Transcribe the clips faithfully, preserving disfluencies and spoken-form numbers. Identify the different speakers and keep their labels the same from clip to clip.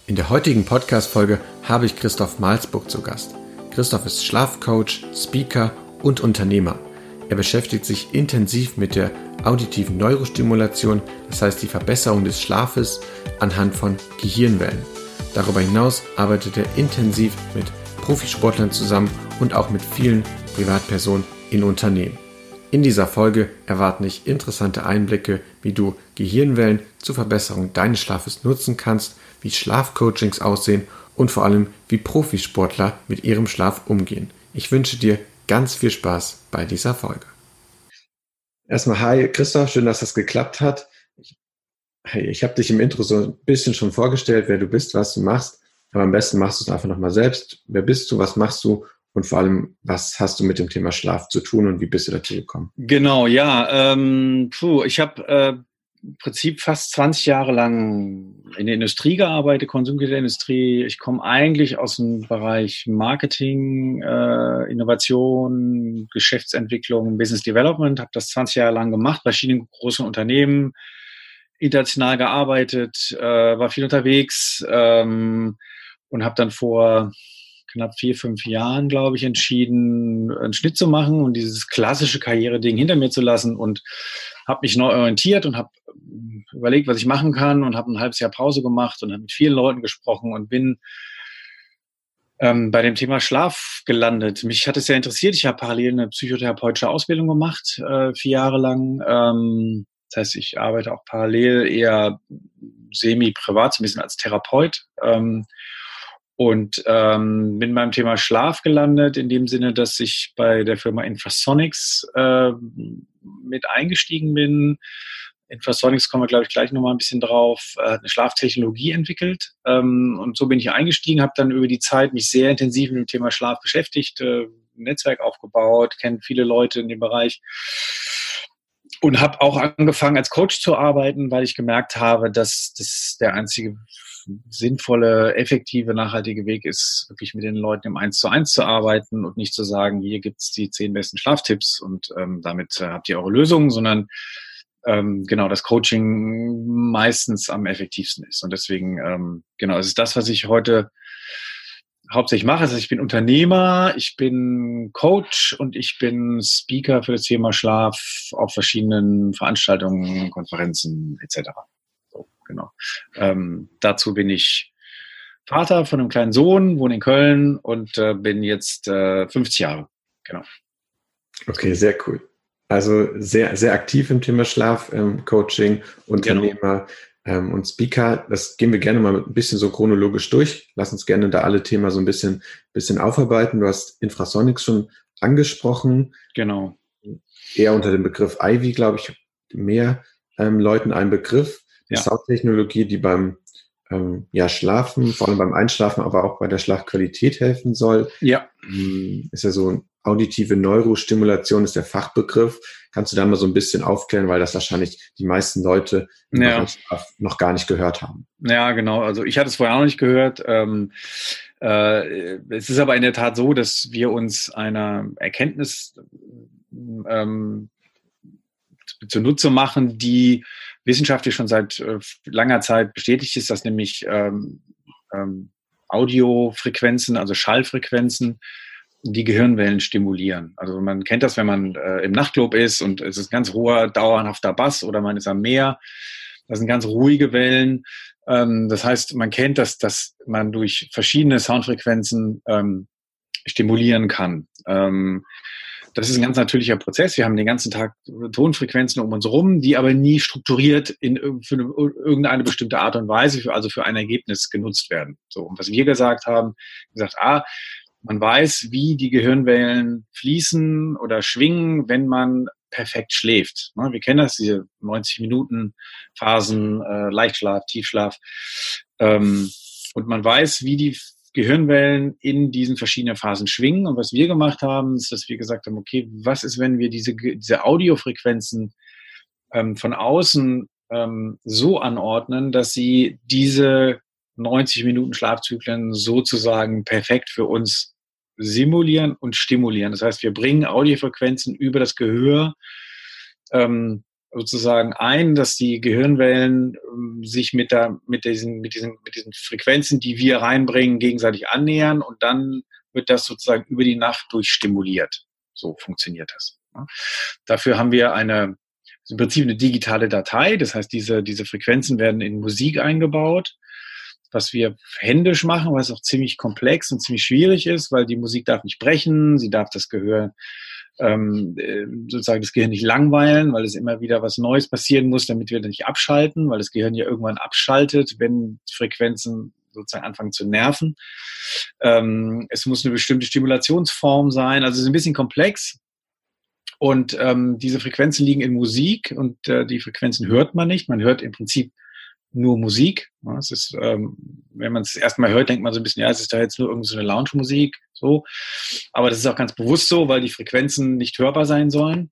Speaker 1: In der heutigen Podcast-Folge habe ich Christoph Malzburg zu Gast. Christoph ist Schlafcoach, Speaker und Unternehmer. Er beschäftigt sich intensiv mit der auditiven Neurostimulation, das heißt die Verbesserung des Schlafes anhand von Gehirnwellen. Darüber hinaus arbeitet er intensiv mit Profisportlern zusammen und auch mit vielen Privatpersonen in Unternehmen. In dieser Folge erwarten dich interessante Einblicke, wie du Gehirnwellen zur Verbesserung deines Schlafes nutzen kannst, wie Schlafcoachings aussehen und vor allem, wie Profisportler mit ihrem Schlaf umgehen. Ich wünsche dir ganz viel Spaß bei dieser Folge. Erstmal hi Christoph, schön, dass das geklappt hat. Hey, ich habe dich im Intro so ein bisschen schon vorgestellt, wer du bist, was du machst, aber am besten machst du es einfach nochmal selbst. Wer bist du, was machst du und vor allem, was hast du mit dem Thema Schlaf zu tun und wie bist du dazu gekommen?
Speaker 2: Genau, ja, ähm, puh, ich habe äh, im Prinzip fast zwanzig Jahre lang in der Industrie gearbeitet, Konsumgüterindustrie. Ich komme eigentlich aus dem Bereich Marketing, äh, Innovation, Geschäftsentwicklung, Business Development, habe das zwanzig Jahre lang gemacht, verschiedene großen Unternehmen, international gearbeitet, äh, war viel unterwegs ähm, und habe dann vor knapp vier, fünf Jahren, glaube ich, entschieden, einen Schnitt zu machen und dieses klassische Karriere-Ding hinter mir zu lassen und habe mich neu orientiert und habe überlegt, was ich machen kann und habe ein halbes Jahr Pause gemacht und habe mit vielen Leuten gesprochen und bin ähm, bei dem Thema Schlaf gelandet. Mich hat es sehr interessiert. Ich habe parallel eine psychotherapeutische Ausbildung gemacht, äh, vier Jahre lang. Ähm, das heißt, ich arbeite auch parallel eher semi-privat, so ein bisschen als Therapeut. Ähm, Und ähm, bin beim Thema Schlaf gelandet, in dem Sinne, dass ich bei der Firma Infrasonics äh, mit eingestiegen bin. Infrasonics kommen wir, glaube ich, gleich nochmal ein bisschen drauf, äh, hat eine Schlaftechnologie entwickelt. Ähm, und so bin ich eingestiegen, habe dann über die Zeit mich sehr intensiv mit dem Thema Schlaf beschäftigt, äh, ein Netzwerk aufgebaut, kenne viele Leute in dem Bereich. Und habe auch angefangen, als Coach zu arbeiten, weil ich gemerkt habe, dass das der einzige sinnvolle, effektive, nachhaltige Weg ist, wirklich mit den Leuten im Eins zu Eins zu arbeiten und nicht zu sagen, hier gibt's die zehn besten Schlaftipps und ähm, damit äh, habt ihr eure Lösungen, sondern ähm, genau, das Coaching meistens am effektivsten ist. Und deswegen, ähm, genau, es ist das, was ich heute hauptsächlich mache. Also ich bin Unternehmer, ich bin Coach und ich bin Speaker für das Thema Schlaf auf verschiedenen Veranstaltungen, Konferenzen et cetera. So, genau. Ähm, dazu bin ich Vater von einem kleinen Sohn, wohne in Köln und äh, bin jetzt äh, fünfzig Jahre. Genau.
Speaker 1: Okay, sehr cool. Also sehr, sehr aktiv im Thema Schlaf, ähm, Coaching, Unternehmer. Genau. Und Speaker, das gehen wir gerne mal ein bisschen so chronologisch durch. Lass uns gerne da alle Themen so ein bisschen, bisschen aufarbeiten. Du hast Infrasonics schon angesprochen.
Speaker 2: Genau.
Speaker 1: Eher unter dem Begriff I V Y, glaube ich, mehr ähm, Leuten ein Begriff. Die ja. Soundtechnologie, die beim ähm, ja, Schlafen, vor allem beim Einschlafen, aber auch bei der Schlafqualität helfen soll.
Speaker 2: Ja.
Speaker 1: Ist ja so auditive Neurostimulation ist der Fachbegriff. Kannst du da mal so ein bisschen aufklären, weil das wahrscheinlich die meisten Leute
Speaker 2: ja.
Speaker 1: noch gar nicht gehört haben.
Speaker 2: Ja, genau. Also ich hatte es vorher auch noch nicht gehört. Ähm, äh, es ist aber in der Tat so, dass wir uns einer Erkenntnis ähm, zunutze machen, die wissenschaftlich schon seit äh, langer Zeit bestätigt ist, dass nämlich ähm, ähm, Audiofrequenzen, also Schallfrequenzen, die Gehirnwellen stimulieren. Also man kennt das, wenn man äh, im Nachtclub ist und es ist ein ganz hoher, dauerhafter Bass oder man ist am Meer. Das sind ganz ruhige Wellen. Ähm, das heißt, man kennt das, dass man durch verschiedene Soundfrequenzen ähm, stimulieren kann. Ähm, das ist ein ganz natürlicher Prozess. Wir haben den ganzen Tag Tonfrequenzen um uns herum, die aber nie strukturiert in für eine, irgendeine bestimmte Art und Weise, für, also für ein Ergebnis genutzt werden. So, und was wir gesagt haben, gesagt, ah, man weiß, wie die Gehirnwellen fließen oder schwingen, wenn man perfekt schläft. Wir kennen das, diese neunzig Minuten Phasen, äh, Leichtschlaf, Tiefschlaf. Ähm, und man weiß, wie die Gehirnwellen in diesen verschiedenen Phasen schwingen. Und was wir gemacht haben, ist, dass wir gesagt haben, okay, was ist, wenn wir diese, diese Audiofrequenzen ähm, von außen ähm, so anordnen, dass sie diese neunzig Minuten Schlafzyklen sozusagen perfekt für uns simulieren und stimulieren. Das heißt, wir bringen Audiofrequenzen über das Gehör ähm, sozusagen ein, dass die Gehirnwellen ähm, sich mit der, mit diesen, mit diesen, mit diesen Frequenzen, die wir reinbringen, gegenseitig annähern und dann wird das sozusagen über die Nacht durchstimuliert. So funktioniert das. Ja. Dafür haben wir eine, im Prinzip eine digitale Datei. Das heißt, diese, diese Frequenzen werden in Musik eingebaut, was wir händisch machen, was auch ziemlich komplex und ziemlich schwierig ist, weil die Musik darf nicht brechen, sie darf das Gehör ähm, sozusagen das Gehirn nicht langweilen, weil es immer wieder was Neues passieren muss, damit wir das nicht abschalten, weil das Gehirn ja irgendwann abschaltet, wenn Frequenzen sozusagen anfangen zu nerven. Ähm, es muss eine bestimmte Stimulationsform sein, also es ist ein bisschen komplex. Und ähm, diese Frequenzen liegen in Musik und äh, die Frequenzen hört man nicht. Man hört im Prinzip nur Musik. Ja, es ist, ähm, wenn man es erstmal hört, denkt man so ein bisschen, ja, es ist da jetzt nur irgendwie so eine Lounge-Musik. So. Aber das ist auch ganz bewusst so, weil die Frequenzen nicht hörbar sein sollen.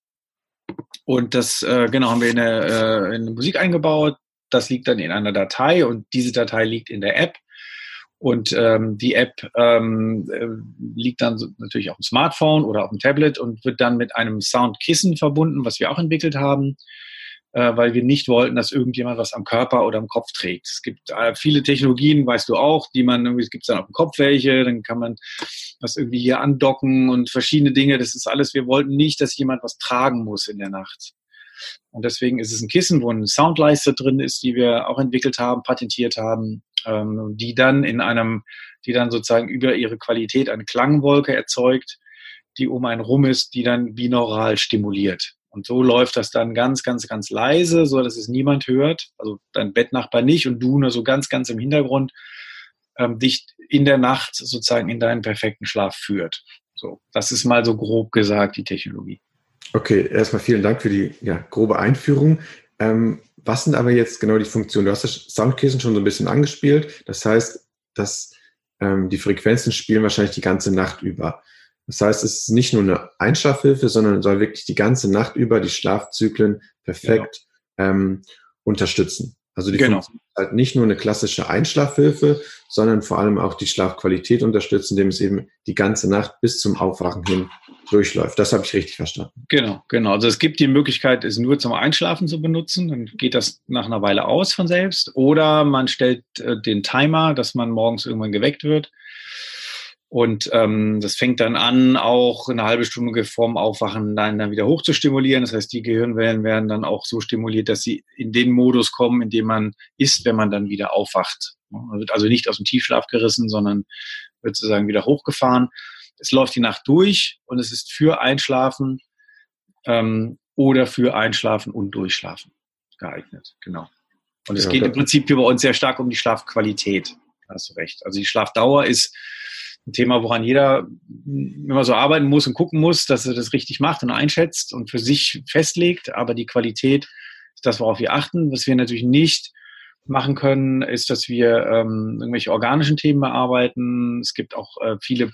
Speaker 2: Und das äh, genau haben wir in eine, äh, in eine Musik eingebaut. Das liegt dann in einer Datei und diese Datei liegt in der App. Und ähm, die App ähm, äh, liegt dann so, natürlich auf dem Smartphone oder auf dem Tablet und wird dann mit einem Soundkissen verbunden, was wir auch entwickelt haben, äh, weil wir nicht wollten, dass irgendjemand was am Körper oder am Kopf trägt. Es gibt äh, viele Technologien, weißt du auch, die man irgendwie, es gibt dann auf dem Kopf welche, dann kann man das irgendwie hier andocken und verschiedene Dinge. Das ist alles, wir wollten nicht, dass jemand was tragen muss in der Nacht. Und deswegen ist es ein Kissen, wo eine Soundleiste drin ist, die wir auch entwickelt haben, patentiert haben, ähm, die dann in einem, die dann sozusagen über ihre Qualität eine Klangwolke erzeugt, die um einen rum ist, die dann binaural stimuliert. Und so läuft das dann ganz, ganz, ganz leise, so dass es niemand hört, also dein Bettnachbar nicht und du nur so ganz, ganz im Hintergrund ähm, dich in der Nacht sozusagen in deinen perfekten Schlaf führt. So, das ist mal so grob gesagt die Technologie.
Speaker 1: Okay, erstmal vielen Dank für die ja, grobe Einführung. Ähm, was sind aber jetzt genau die Funktionen? Du hast das Soundkissen schon so ein bisschen angespielt. Das heißt, dass ähm, die Frequenzen spielen wahrscheinlich die ganze Nacht über. Das heißt, es ist nicht nur eine Einschlafhilfe, sondern soll wirklich die ganze Nacht über die Schlafzyklen perfekt genau. ähm, unterstützen. Also die
Speaker 2: genau.
Speaker 1: Funktion ist halt nicht nur eine klassische Einschlafhilfe, sondern vor allem auch die Schlafqualität unterstützen, indem es eben die ganze Nacht bis zum Aufwachen hin durchläuft. Das habe ich richtig verstanden.
Speaker 2: Genau, genau. Also es gibt die Möglichkeit, es nur zum Einschlafen zu benutzen. Dann geht das nach einer Weile aus von selbst. Oder man stellt äh, den Timer, dass man morgens irgendwann geweckt wird. Und ähm, das fängt dann an, auch eine halbe Stunde vorm Aufwachen dann, dann wieder hoch zu stimulieren. Das heißt, die Gehirnwellen werden dann auch so stimuliert, dass sie in den Modus kommen, in dem man ist, wenn man dann wieder aufwacht. Man wird also nicht aus dem Tiefschlaf gerissen, sondern wird sozusagen wieder hochgefahren. Es läuft die Nacht durch und es ist für Einschlafen ähm, oder für Einschlafen und Durchschlafen geeignet. Genau. Und es ja, geht im Prinzip hier bei uns sehr stark um die Schlafqualität. Da hast du recht. Also die Schlafdauer ist ein Thema, woran jeder immer so arbeiten muss und gucken muss, dass er das richtig macht und einschätzt und für sich festlegt. Aber die Qualität ist das, worauf wir achten. Was wir natürlich nicht machen können, ist, dass wir ähm, irgendwelche organischen Themen bearbeiten. Es gibt auch äh, viele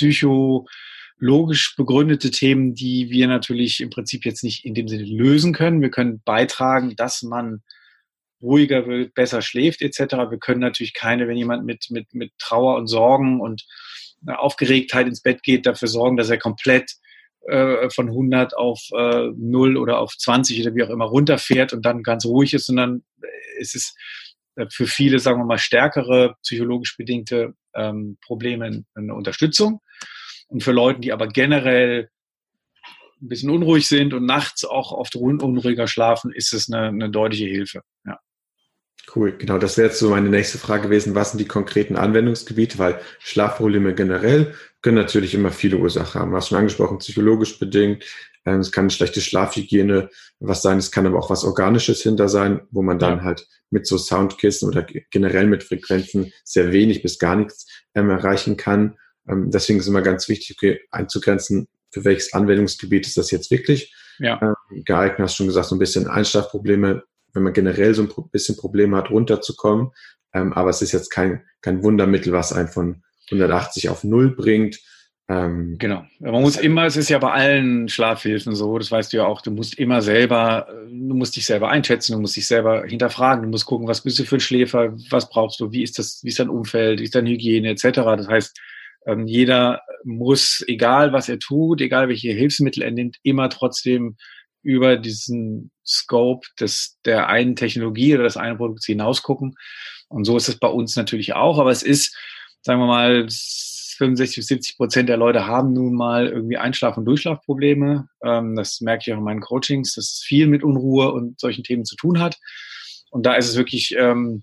Speaker 2: psychologisch begründete Themen, die wir natürlich im Prinzip jetzt nicht in dem Sinne lösen können. Wir können beitragen, dass man ruhiger wird, besser schläft et cetera. Wir können natürlich keine, wenn jemand mit, mit, mit Trauer und Sorgen und Aufgeregtheit ins Bett geht, dafür sorgen, dass er komplett äh, von hundert auf äh, null oder auf zwanzig oder wie auch immer runterfährt und dann ganz ruhig ist, sondern es ist für viele, sagen wir mal, stärkere psychologisch bedingte ähm, Probleme eine Unterstützung. Und für Leute, die aber generell ein bisschen unruhig sind und nachts auch oft unruhiger schlafen, ist es eine, eine deutliche Hilfe. Ja.
Speaker 1: Cool, genau, das wäre jetzt so meine nächste Frage gewesen. Was sind die konkreten Anwendungsgebiete? Weil Schlafprobleme generell können natürlich immer viele Ursachen haben. Du hast schon angesprochen, psychologisch bedingt. Es kann eine schlechte Schlafhygiene was sein. Es kann aber auch was Organisches hinter sein, wo man dann ja. halt mit so Soundkissen oder generell mit Frequenzen sehr wenig bis gar nichts ähm, erreichen kann. Ähm, deswegen ist es immer ganz wichtig, okay, einzugrenzen, für welches Anwendungsgebiet ist das jetzt wirklich
Speaker 2: ja.
Speaker 1: ähm, geeignet. Hast schon gesagt, so ein bisschen Einschlafprobleme, wenn man generell so ein bisschen Probleme hat, runterzukommen. Ähm, aber es ist jetzt kein, kein Wundermittel, was einen von hundertachtzig auf null bringt.
Speaker 2: Ähm, genau. Man muss immer, es ist ja bei allen Schlafhilfen so, das weißt du ja auch, du musst immer selber, du musst dich selber einschätzen, du musst dich selber hinterfragen, du musst gucken, was bist du für ein Schläfer, was brauchst du, wie ist das, wie ist dein Umfeld, wie ist deine Hygiene et cetera. Das heißt, ähm, jeder muss, egal was er tut, egal welche Hilfsmittel er nimmt, immer trotzdem über diesen Scope des, der einen Technologie oder des einen Produkts hinaus gucken. Und so ist es bei uns natürlich auch. Aber es ist, sagen wir mal, fünfundsechzig bis siebzig Prozent der Leute haben nun mal irgendwie Einschlaf- und Durchschlafprobleme. Ähm, das merke ich auch in meinen Coachings, dass es viel mit Unruhe und solchen Themen zu tun hat. Und da ist es wirklich ähm,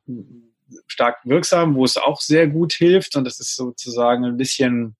Speaker 2: stark wirksam, wo es auch sehr gut hilft. Und das ist sozusagen ein bisschen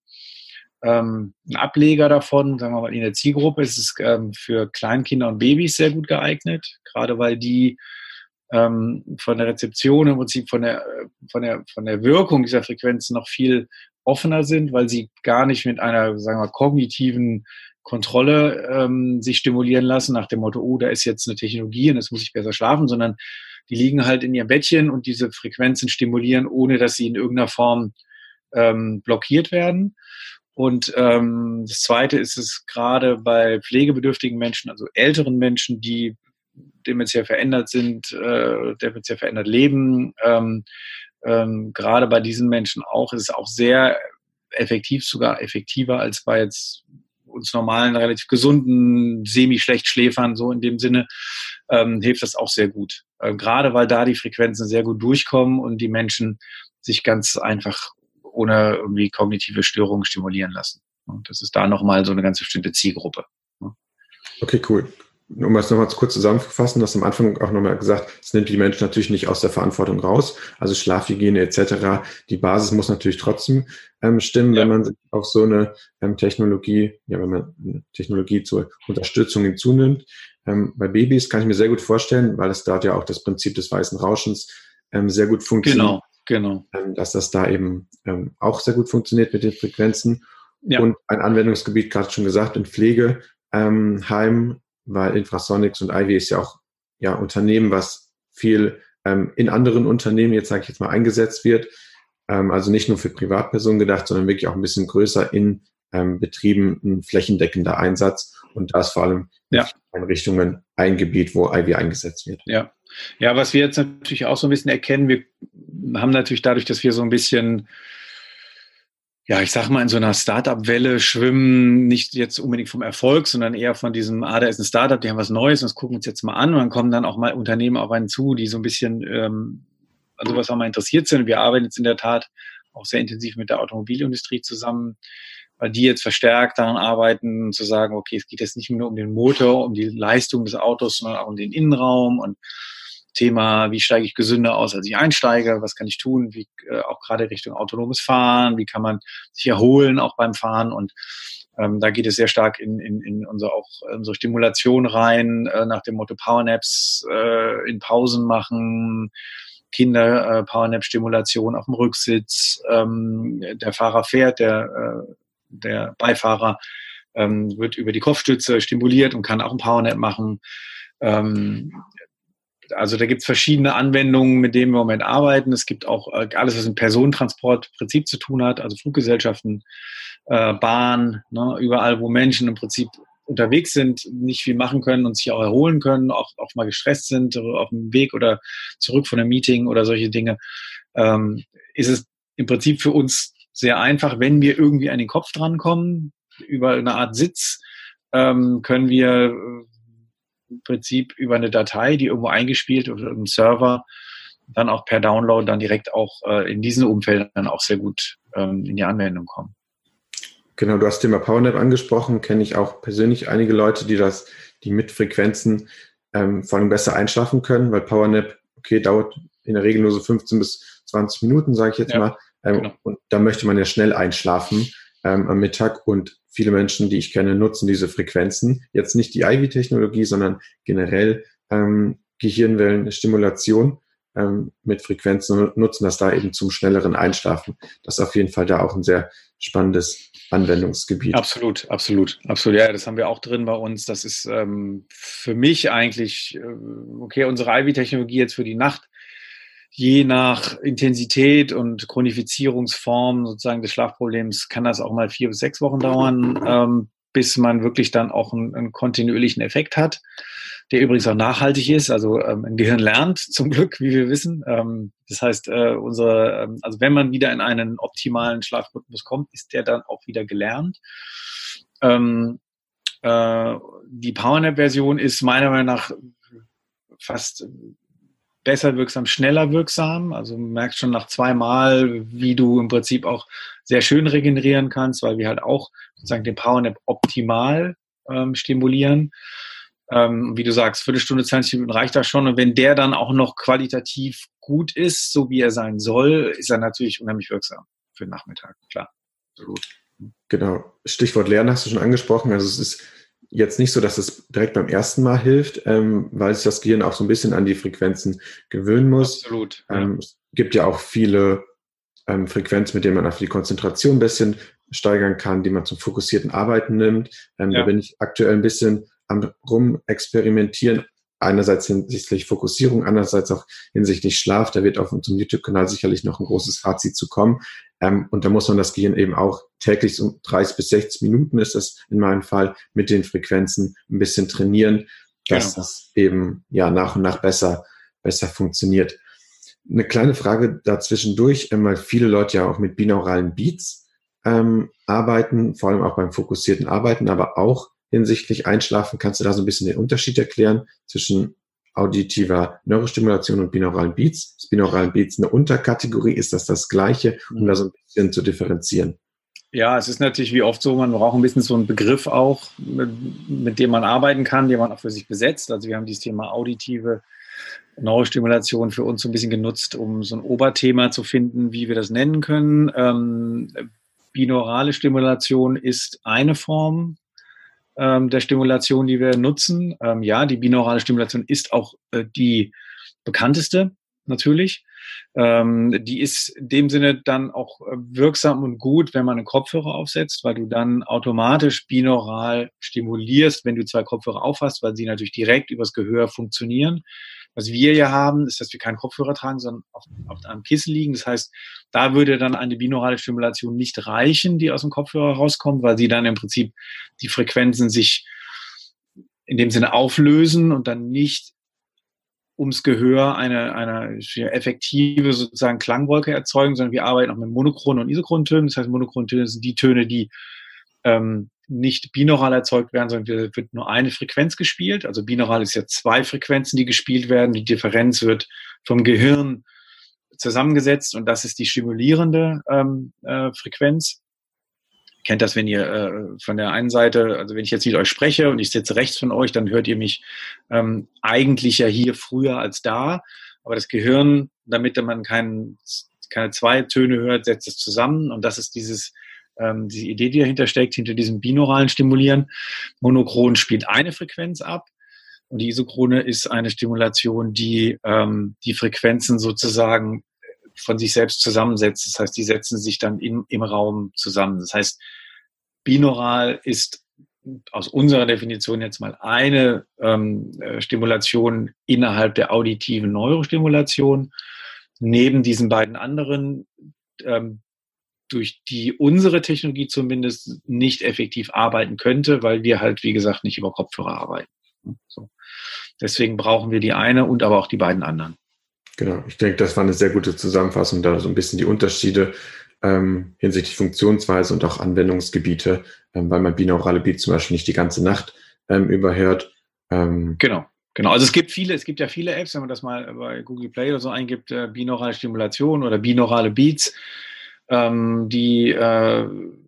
Speaker 2: ähm, ein Ableger davon. Sagen wir mal, in der Zielgruppe ist es ähm, für Kleinkinder und Babys sehr gut geeignet, gerade weil die ähm, von der Rezeption im Prinzip von der, von der, von der Wirkung dieser Frequenzen noch viel offener sind, weil sie gar nicht mit einer, sagen wir mal, kognitiven Kontrolle ähm, sich stimulieren lassen, nach dem Motto, oh, da ist jetzt eine Technologie und jetzt muss ich besser schlafen, sondern die liegen halt in ihrem Bettchen und diese Frequenzen stimulieren, ohne dass sie in irgendeiner Form ähm, blockiert werden. Und ähm, das Zweite ist es gerade bei pflegebedürftigen Menschen, also älteren Menschen, die dementiell verändert sind, äh, dementiell verändert leben, ähm, ähm, gerade bei diesen Menschen auch, ist es auch sehr effektiv, sogar effektiver als bei jetzt uns normalen, relativ gesunden, semi-schlecht Schläfern, so in dem Sinne, ähm, hilft das auch sehr gut. Ähm, gerade weil da die Frequenzen sehr gut durchkommen und die Menschen sich ganz einfach ohne irgendwie kognitive Störungen stimulieren lassen. Und das ist da nochmal so eine ganz bestimmte Zielgruppe.
Speaker 1: Okay, cool. Um das nochmal kurz zusammenzufassen, das am Anfang auch nochmal gesagt, es nimmt die Menschen natürlich nicht aus der Verantwortung raus, also Schlafhygiene et cetera. Die Basis muss natürlich trotzdem ähm, stimmen, ja. Wenn man sich auf so eine ähm, Technologie, ja, wenn man eine Technologie zur Unterstützung hinzunimmt. Ähm, bei Babys kann ich mir sehr gut vorstellen, weil es dort ja auch das Prinzip des weißen Rauschens ähm, sehr gut funktioniert.
Speaker 2: Genau, genau.
Speaker 1: Ähm, dass das da eben ähm, auch sehr gut funktioniert mit den Frequenzen.
Speaker 2: Ja.
Speaker 1: Und ein Anwendungsgebiet, gerade schon gesagt, in Pflege, ähm, Heim, weil Infrasonics und Ivy ist ja auch ja Unternehmen, was viel ähm, in anderen Unternehmen, jetzt sage ich jetzt mal, eingesetzt wird. Ähm, also nicht nur für Privatpersonen gedacht, sondern wirklich auch ein bisschen größer in ähm, Betrieben ein flächendeckender Einsatz. Und da ist vor allem
Speaker 2: ja.
Speaker 1: in Richtungen ein Gebiet, wo Ivy eingesetzt wird.
Speaker 2: Ja. Ja, was wir jetzt natürlich auch so ein bisschen erkennen, wir haben natürlich dadurch, dass wir so ein bisschen, ja, ich sag mal, in so einer Startup-Welle schwimmen, nicht jetzt unbedingt vom Erfolg, sondern eher von diesem, ah, da ist ein Startup, die haben was Neues, und das gucken wir uns jetzt mal an. Und dann kommen dann auch mal Unternehmen auf einen zu, die so ein bisschen ähm, an sowas auch mal interessiert sind. Wir arbeiten jetzt in der Tat auch sehr intensiv mit der Automobilindustrie zusammen, weil die jetzt verstärkt daran arbeiten, zu sagen, okay, es geht jetzt nicht nur um den Motor, um die Leistung des Autos, sondern auch um den Innenraum und Thema, wie steige ich gesünder aus, als ich einsteige, was kann ich tun, wie äh, auch gerade Richtung autonomes Fahren, wie kann man sich erholen auch beim Fahren, und ähm, da geht es sehr stark in, in, in unsere, auch unsere Stimulation rein, äh, nach dem Motto Powernaps äh, in Pausen machen, Kinder äh, Powernap-Stimulation auf dem Rücksitz, ähm, der Fahrer fährt, der, äh, der Beifahrer ähm, wird über die Kopfstütze stimuliert und kann auch einen Powernap machen. Ähm, Also da gibt es verschiedene Anwendungen, mit denen wir im Moment arbeiten. Es gibt auch äh, alles, was mit Personentransportprinzip zu tun hat, also Fluggesellschaften, äh, Bahn, ne, überall, wo Menschen im Prinzip unterwegs sind, nicht viel machen können und sich auch erholen können, auch, auch mal gestresst sind, auf dem Weg oder zurück von einem Meeting oder solche Dinge, ähm, ist es im Prinzip für uns sehr einfach, wenn wir irgendwie an den Kopf drankommen, über eine Art Sitz, ähm, können wir im Prinzip über eine Datei, die irgendwo eingespielt oder im Server, dann auch per Download dann direkt auch äh, in diesen Umfeldern auch sehr gut ähm, in die Anwendung kommen.
Speaker 1: Genau, du hast das Thema Powernap angesprochen, kenne ich auch persönlich einige Leute, die das, die mit Frequenzen ähm, vor allem besser einschlafen können, weil Powernap, okay, dauert in der Regel nur so fünfzehn bis zwanzig Minuten, sage ich jetzt ja, mal, ähm, genau. Und da möchte man ja schnell einschlafen ähm, am Mittag, und viele Menschen, die ich kenne, nutzen diese Frequenzen. Jetzt nicht die Ivy-Technologie, sondern generell ähm, Gehirnwellenstimulation ähm, mit Frequenzen und nutzen das da eben zum schnelleren Einschlafen. Das ist auf jeden Fall da auch ein sehr spannendes Anwendungsgebiet.
Speaker 2: Absolut, absolut, absolut. Ja, das haben wir auch drin bei uns. Das ist ähm, für mich eigentlich, äh, okay, unsere Ivy-Technologie jetzt für die Nacht, je nach Intensität und Chronifizierungsform sozusagen des Schlafproblems kann das auch mal vier bis sechs Wochen dauern, ähm, bis man wirklich dann auch einen, einen kontinuierlichen Effekt hat, der übrigens auch nachhaltig ist. Also ähm, ein Gehirn lernt zum Glück, wie wir wissen. Ähm, das heißt, äh, unsere, ähm, also wenn man wieder in einen optimalen Schlafrhythmus kommt, ist der dann auch wieder gelernt. Ähm, Äh, die Powernap-Version ist meiner Meinung nach fast besser wirksam, schneller wirksam. Also du merkst schon nach zweimal, wie du im Prinzip auch sehr schön regenerieren kannst, weil wir halt auch sozusagen den Powernap optimal ähm, stimulieren. Ähm, wie du sagst, Viertelstunde, zwanzig Minuten reicht da schon. Und wenn der dann auch noch qualitativ gut ist, so wie er sein soll, ist er natürlich unheimlich wirksam für den Nachmittag. Klar, absolut.
Speaker 1: Genau. Stichwort Lernen hast du schon angesprochen. Also es ist jetzt nicht so, dass es direkt beim ersten Mal hilft, ähm, weil sich das Gehirn auch so ein bisschen an die Frequenzen gewöhnen muss.
Speaker 2: Absolut.
Speaker 1: Ähm, ja. Es gibt ja auch viele ähm, Frequenzen, mit denen man auf die Konzentration ein bisschen steigern kann, die man zum fokussierten Arbeiten nimmt. Ähm, ja. Da bin ich aktuell ein bisschen am Rumexperimentieren. Einerseits hinsichtlich Fokussierung, andererseits auch hinsichtlich Schlaf. Da wird auf unserem YouTube-Kanal sicherlich noch ein großes Fazit zu kommen. Ähm, und da muss man das Gehirn eben auch täglich so dreißig bis sechzig Minuten ist das in meinem Fall mit den Frequenzen ein bisschen trainieren, dass genau. das eben ja nach und nach besser, besser funktioniert. Eine kleine Frage dazwischendurch, weil viele Leute ja auch mit binauralen Beats ähm, arbeiten, vor allem auch beim fokussierten Arbeiten, aber auch hinsichtlich Einschlafen. Kannst du da so ein bisschen den Unterschied erklären zwischen auditiver Neurostimulation und binauralen Beats? Ist binauralen Beats eine Unterkategorie? Ist das das Gleiche, um da so ein bisschen zu differenzieren?
Speaker 2: Ja, es ist natürlich wie oft so, man braucht ein bisschen so einen Begriff auch, mit, mit dem man arbeiten kann, den man auch für sich besetzt. Also wir haben dieses Thema auditive Neurostimulation für uns so ein bisschen genutzt, um so ein Oberthema zu finden, wie wir das nennen können. Ähm, binaurale Stimulation ist eine Form der Stimulation, die wir nutzen. Ähm, ja, die binaurale Stimulation ist auch äh, die bekannteste, natürlich. Ähm, die ist in dem Sinne dann auch äh, wirksam und gut, wenn man einen Kopfhörer aufsetzt, weil du dann automatisch binaural stimulierst, wenn du zwei Kopfhörer aufhast, weil sie natürlich direkt übers Gehör funktionieren. Was wir ja haben, ist, dass wir keinen Kopfhörer tragen, sondern auf, auf einem Kissen liegen. Das heißt, da würde dann eine binaurale Stimulation nicht reichen, die aus dem Kopfhörer rauskommt, weil sie dann im Prinzip die Frequenzen sich in dem Sinne auflösen und dann nicht ums Gehör eine, eine effektive sozusagen Klangwolke erzeugen, sondern wir arbeiten auch mit monochronen und isochronen Tönen. Das heißt, monochronen Töne sind die Töne, die ähm, nicht binaural erzeugt werden, sondern wird nur eine Frequenz gespielt. Also binaural ist ja zwei Frequenzen, die gespielt werden. Die Differenz wird vom Gehirn zusammengesetzt und das ist die stimulierende ähm, äh, Frequenz. Ihr kennt das, wenn ihr äh, von der einen Seite, also wenn ich jetzt mit euch spreche und ich sitze rechts von euch, dann hört ihr mich ähm, eigentlich ja hier früher als da. Aber das Gehirn, damit man kein, keine zwei Töne hört, setzt es zusammen und das ist dieses Ähm, die Idee, die dahinter steckt, hinter diesem binauralen Stimulieren. Monochron spielt eine Frequenz ab und die isochrone ist eine Stimulation, die ähm, die Frequenzen sozusagen von sich selbst zusammensetzt. Das heißt, die setzen sich dann in, im Raum zusammen. Das heißt, binaural ist aus unserer Definition jetzt mal eine ähm, Stimulation innerhalb der auditiven Neurostimulation. Neben diesen beiden anderen ähm, durch die unsere Technologie zumindest nicht effektiv arbeiten könnte, weil wir halt, wie gesagt, nicht über Kopfhörer arbeiten. So. Deswegen brauchen wir die eine und aber auch die beiden anderen.
Speaker 1: Genau, ich denke, das war eine sehr gute Zusammenfassung, da so ein bisschen die Unterschiede ähm, hinsichtlich Funktionsweise und auch Anwendungsgebiete, ähm, weil man binaurale Beats zum Beispiel nicht die ganze Nacht ähm, überhört. Ähm,
Speaker 2: genau. Genau, also es gibt viele, es gibt ja viele Apps, wenn man das mal bei Google Play oder so eingibt, äh, binaurale Stimulation oder binaurale Beats, die äh,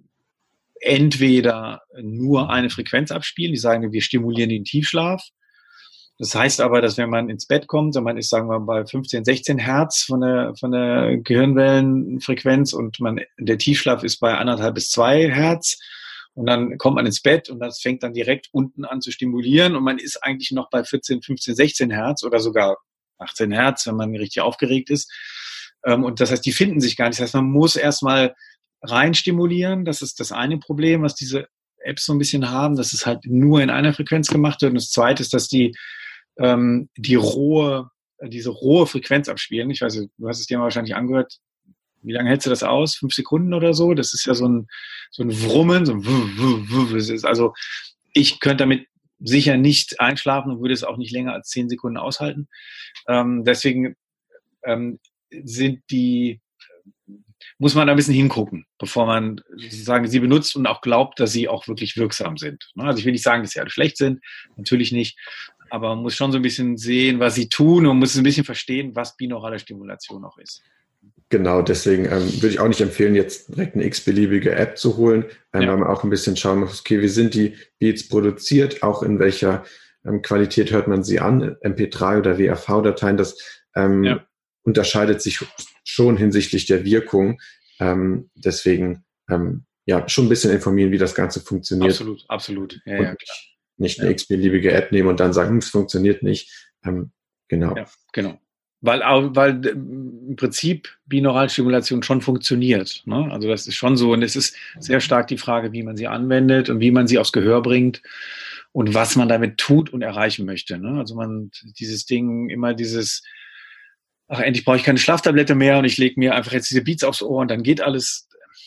Speaker 2: entweder nur eine Frequenz abspielen, die sagen, wir stimulieren den Tiefschlaf. Das heißt aber, dass wenn man ins Bett kommt, und man ist, sagen wir mal, bei fünfzehn, sechzehn Hertz von der, von der Gehirnwellenfrequenz und man, der Tiefschlaf ist bei anderthalb bis zwei Hertz und dann kommt man ins Bett und das fängt dann direkt unten an zu stimulieren und man ist eigentlich noch bei vierzehn, fünfzehn, sechzehn Hertz oder sogar achtzehn Hertz, wenn man richtig aufgeregt ist. Und das heißt, die finden sich gar nicht. Das heißt, man muss erstmal rein stimulieren. Das ist das eine Problem, was diese Apps so ein bisschen haben, dass es halt nur in einer Frequenz gemacht wird. Und das zweite ist, dass die ähm, die rohe, diese rohe Frequenz abspielen. Ich weiß nicht, du hast es dir mal wahrscheinlich angehört. Wie lange hältst du das aus? Fünf Sekunden oder so? Das ist ja so ein, so ein Wrummen, so ein Wuh, Wuh, Wuh. Das ist also, ich könnte damit sicher nicht einschlafen und würde es auch nicht länger als zehn Sekunden aushalten. Ähm, deswegen ähm, sind die muss man da ein bisschen hingucken, bevor man sozusagen sie benutzt und auch glaubt, dass sie auch wirklich wirksam sind. Also ich will nicht sagen, dass sie alle schlecht sind, natürlich nicht, aber man muss schon so ein bisschen sehen, was sie tun und muss ein bisschen verstehen, was binaurale Stimulation auch ist.
Speaker 1: Genau, deswegen ähm, würde ich auch nicht empfehlen, jetzt direkt eine x-beliebige App zu holen, ähm, ja. weil man auch ein bisschen schauen muss, okay, wie sind die Beats produziert, auch in welcher ähm, Qualität hört man sie an, M P drei oder W A V-Dateien, das ähm, ja. unterscheidet sich schon hinsichtlich der Wirkung. Ähm, deswegen ähm, ja schon ein bisschen informieren, wie das Ganze funktioniert.
Speaker 2: Absolut, absolut. Ja,
Speaker 1: und
Speaker 2: ja, klar.
Speaker 1: Nicht eine ja. x-beliebige App nehmen und dann sagen, hm, es funktioniert nicht. Ähm, genau.
Speaker 2: Ja, genau. Weil, weil im Prinzip Binauralstimulation schon funktioniert. Ne? Also das ist schon so. Und es ist sehr stark die Frage, wie man sie anwendet und wie man sie aufs Gehör bringt und was man damit tut und erreichen möchte. Ne? Also man dieses Ding, immer dieses, ach, endlich brauche ich keine Schlaftablette mehr und ich lege mir einfach jetzt diese Beats aufs Ohr und dann geht alles.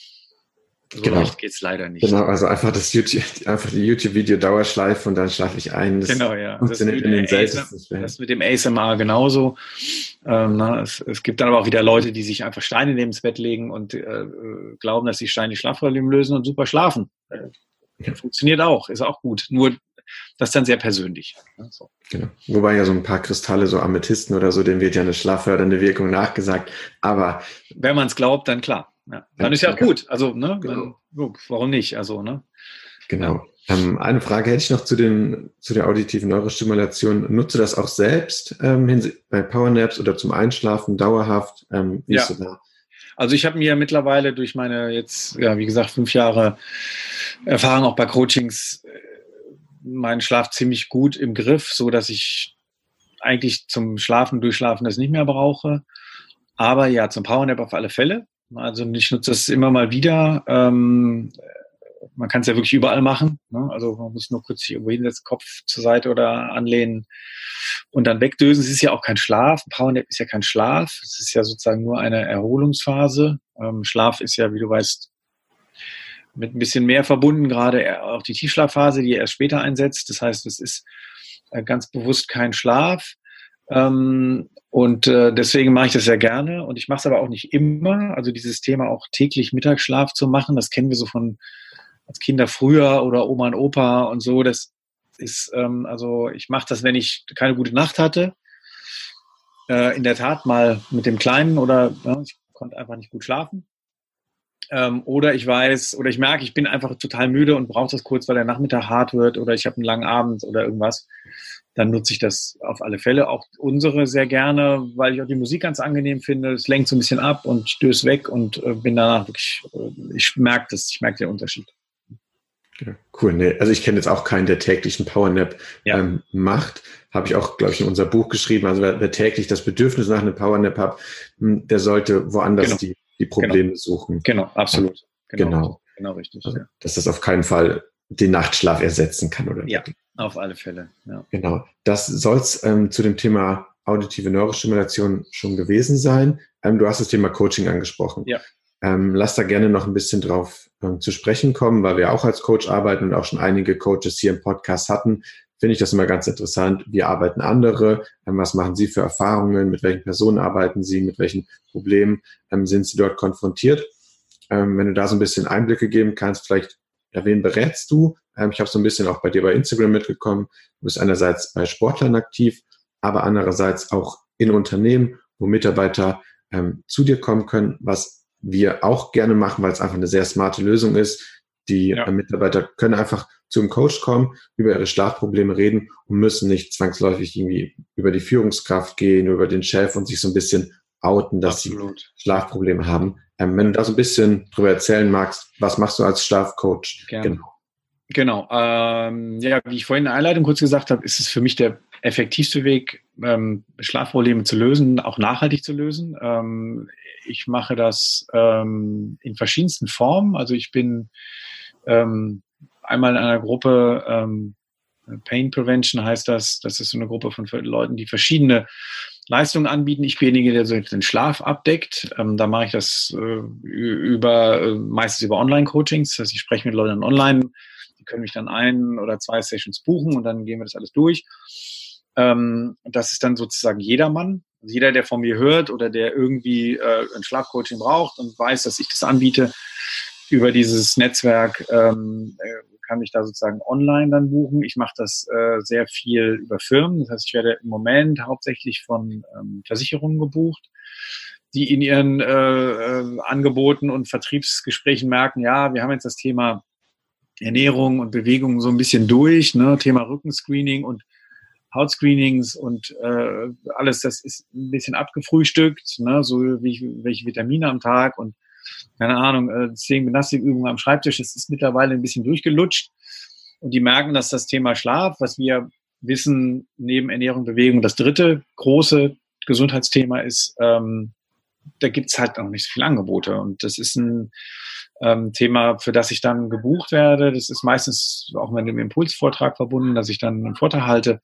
Speaker 2: So
Speaker 1: genau.
Speaker 2: leicht geht's leider nicht.
Speaker 1: Genau, also einfach das YouTube, einfach die YouTube-Video-Dauerschleife und dann schlafe ich ein. Das
Speaker 2: genau, ja.
Speaker 1: Funktioniert
Speaker 2: das
Speaker 1: in den seltensten Fällen.
Speaker 2: Das mit dem A S M R genauso. Ähm, na, es, es gibt dann aber auch wieder Leute, die sich einfach Steine neben das Bett legen und äh, glauben, dass die Steine die Schlafprobleme lösen und super schlafen. Äh, ja. Funktioniert auch, ist auch gut. Nur das ist dann sehr persönlich. Ja, so.
Speaker 1: Genau. Wobei ja so ein paar Kristalle, so Amethysten oder so, denen wird ja eine schlaffördernde Wirkung nachgesagt. Aber
Speaker 2: wenn man es glaubt, dann klar. Ja. Dann ja, ist ja auch gut. Also, ne,
Speaker 1: genau.
Speaker 2: man, warum nicht? Also, ne?
Speaker 1: Genau. Ja. Ähm, eine Frage hätte ich noch zu den zu der auditiven Neurostimulation. Nutze das auch selbst ähm, bei Powernaps oder zum Einschlafen dauerhaft? Ähm, wie
Speaker 2: ja.
Speaker 1: ist du da?
Speaker 2: Also ich habe mir mittlerweile durch meine jetzt, ja, wie gesagt, fünf Jahre Erfahrung auch bei Coachings meinen Schlaf ziemlich gut im Griff, so dass ich eigentlich zum Schlafen, Durchschlafen das nicht mehr brauche. Aber ja, zum Powernap auf alle Fälle. Also ich nutze das immer mal wieder. Ähm, man kann es ja wirklich überall machen. Ne? Also man muss nur kurz sich irgendwo hinsetzen, Kopf zur Seite oder anlehnen und dann wegdösen. Es ist ja auch kein Schlaf. Ein Powernap ist ja kein Schlaf. Es ist ja sozusagen nur eine Erholungsphase. Ähm, Schlaf ist ja, wie du weißt, mit ein bisschen mehr verbunden, gerade auch die Tiefschlafphase, die erst später einsetzt. Das heißt, es ist ganz bewusst kein Schlaf. Ähm, und äh, deswegen mache ich das sehr gerne. Und ich mache es aber auch nicht immer. Also dieses Thema auch täglich Mittagsschlaf zu machen, das kennen wir so von als Kinder früher oder Oma und Opa und so. Das ist, ähm, also ich mache das, wenn ich keine gute Nacht hatte. Äh, in der Tat mal mit dem Kleinen oder ja, ich konnte einfach nicht gut schlafen. Ähm, oder ich weiß, oder ich merke, ich bin einfach total müde und brauche das kurz, weil der Nachmittag hart wird oder ich habe einen langen Abend oder irgendwas. Dann nutze ich das auf alle Fälle. Auch unsere sehr gerne, weil ich auch die Musik ganz angenehm finde. Es lenkt so ein bisschen ab und ich stöße weg und äh, bin danach wirklich, äh, ich merke das, ich merke den Unterschied.
Speaker 1: Ja, cool. Nee, also ich kenne jetzt auch keinen, der täglich einen Powernap
Speaker 2: ja.
Speaker 1: ähm, macht. Habe ich auch, glaube ich, in unser Buch geschrieben. Also wer, wer täglich das Bedürfnis nach einem Powernap hat, der sollte woanders
Speaker 2: genau.
Speaker 1: die, die Probleme
Speaker 2: genau.
Speaker 1: suchen.
Speaker 2: Genau, absolut.
Speaker 1: Genau. Genau,
Speaker 2: genau richtig.
Speaker 1: Also,
Speaker 2: ja.
Speaker 1: dass das auf keinen Fall den Nachtschlaf ersetzen kann. Oder
Speaker 2: ja, auf alle Fälle. Ja.
Speaker 1: Genau. Das soll es ähm, zu dem Thema auditive Neurostimulation schon gewesen sein. Ähm, du hast das Thema Coaching angesprochen.
Speaker 2: Ja.
Speaker 1: Ähm, lass da gerne noch ein bisschen drauf ähm, zu sprechen kommen, weil wir auch als Coach arbeiten und auch schon einige Coaches hier im Podcast hatten. Finde ich das immer ganz interessant. Wie arbeiten andere? Ähm, was machen sie für Erfahrungen? Mit welchen Personen arbeiten sie? Mit welchen Problemen ähm, sind sie dort konfrontiert? Ähm, wenn du da so ein bisschen Einblicke geben kannst, vielleicht, ja, wen berätst du? Ähm, ich habe so ein bisschen auch bei dir bei Instagram mitgekommen. Du bist einerseits bei Sportlern aktiv, aber andererseits auch in Unternehmen, wo Mitarbeiter ähm, zu dir kommen können, was wir auch gerne machen, weil es einfach eine sehr smarte Lösung ist. Die ja. äh, Mitarbeiter können einfach zum Coach kommen, über ihre Schlafprobleme reden und müssen nicht zwangsläufig irgendwie über die Führungskraft gehen, über den Chef und sich so ein bisschen outen, dass
Speaker 2: Absolut.
Speaker 1: sie Schlafprobleme haben. Ähm, wenn du da so ein bisschen drüber erzählen magst, was machst du als Schlafcoach?
Speaker 2: Gerne. Genau. Genau. Ähm, ja, wie ich vorhin in der Einleitung kurz gesagt habe, ist es für mich der effektivste Weg, ähm, Schlafprobleme zu lösen, auch nachhaltig zu lösen. Ähm, ich mache das ähm, in verschiedensten Formen. Also ich bin ähm, einmal in einer Gruppe, ähm, Pain Prevention heißt das. Das ist so eine Gruppe von Leuten, die verschiedene Leistungen anbieten. Ich bin derjenige, der so den Schlaf abdeckt. Ähm, da mache ich das äh, über äh, meistens über Online-Coachings. Das heißt, ich spreche mit Leuten online. Die können mich dann ein oder zwei Sessions buchen und dann gehen wir das alles durch. Ähm, das ist dann sozusagen jedermann. Also jeder, der von mir hört oder der irgendwie äh, ein Schlafcoaching braucht und weiß, dass ich das anbiete, über dieses Netzwerk ähm, kann ich da sozusagen online dann buchen. Ich mache das äh, sehr viel über Firmen. Das heißt, ich werde im Moment hauptsächlich von ähm, Versicherungen gebucht, die in ihren äh, äh, Angeboten und Vertriebsgesprächen merken, ja, wir haben jetzt das Thema Ernährung und Bewegung so ein bisschen durch, ne? Thema Rückenscreening und Hautscreenings und äh, alles, das ist ein bisschen abgefrühstückt, ne? So wie welche Vitamine am Tag und keine Ahnung, äh, zehn Gymnastikübungen am Schreibtisch, das ist mittlerweile ein bisschen durchgelutscht und die merken, dass das Thema Schlaf, was wir wissen, neben Ernährung, Bewegung, das dritte große Gesundheitsthema ist, ähm, da gibt's halt noch nicht so viele Angebote und das ist ein ähm, Thema, für das ich dann gebucht werde. Das ist meistens auch mit einem Impulsvortrag verbunden, dass ich dann einen Vortrag halte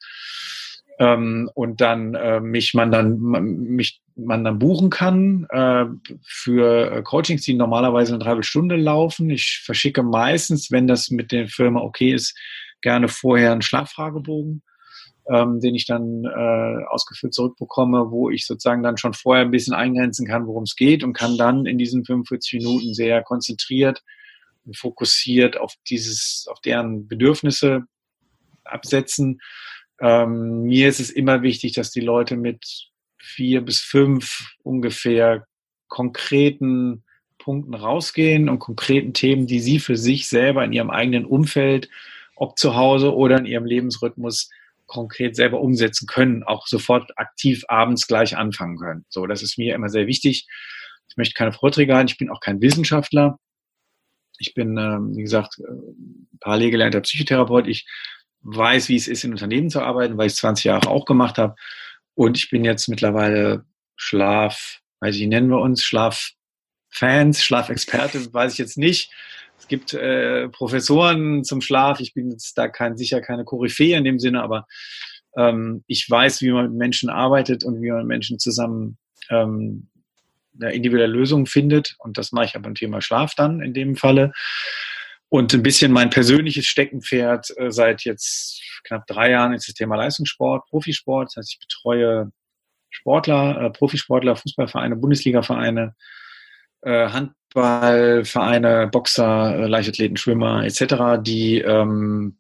Speaker 2: ähm, und dann äh, mich man dann mich man dann buchen kann äh, für Coachings, die normalerweise eine Dreiviertelstunde laufen. Ich verschicke meistens, wenn das mit der Firma okay ist, gerne vorher einen Schlaffragebogen, ähm, den ich dann äh, ausgefüllt zurückbekomme, wo ich sozusagen dann schon vorher ein bisschen eingrenzen kann, worum es geht und kann dann in diesen fünfundvierzig Minuten sehr konzentriert und fokussiert auf dieses, auf deren Bedürfnisse absetzen. Ähm, mir ist es immer wichtig, dass die Leute mit vier bis fünf ungefähr konkreten Punkten rausgehen und konkreten Themen, die sie für sich selber in ihrem eigenen Umfeld, ob zu Hause oder in ihrem Lebensrhythmus, konkret selber umsetzen können, auch sofort aktiv abends gleich anfangen können. So, das ist mir immer sehr wichtig. Ich möchte keine Vorträge halten, ich bin auch kein Wissenschaftler. Ich bin, ähm, wie gesagt, parallel gelernter Psychotherapeut. Ich weiß, wie es ist, in Unternehmen zu arbeiten, weil ich es zwanzig Jahre auch gemacht habe. Und ich bin jetzt mittlerweile Schlaf, weiß ich, wie nennen wir uns, Schlaffans, Schlafexperte, weiß ich jetzt nicht. Es gibt äh, Professoren zum Schlaf. Ich bin jetzt da kein, sicher keine Koryphäe in dem Sinne, aber ähm, ich weiß, wie man mit Menschen arbeitet und wie man mit Menschen zusammen ähm, eine individuelle Lösung findet. Und das mache ich aber beim Thema Schlaf dann in dem Falle. Und ein bisschen mein persönliches Steckenpferd äh, seit jetzt knapp drei Jahren ist das Thema Leistungssport, Profisport. Das heißt, ich betreue Sportler, äh, Profisportler, Fußballvereine, Bundesligavereine, äh, Handballvereine, Boxer, äh, Leichtathleten, Schwimmer et cetera, die ähm,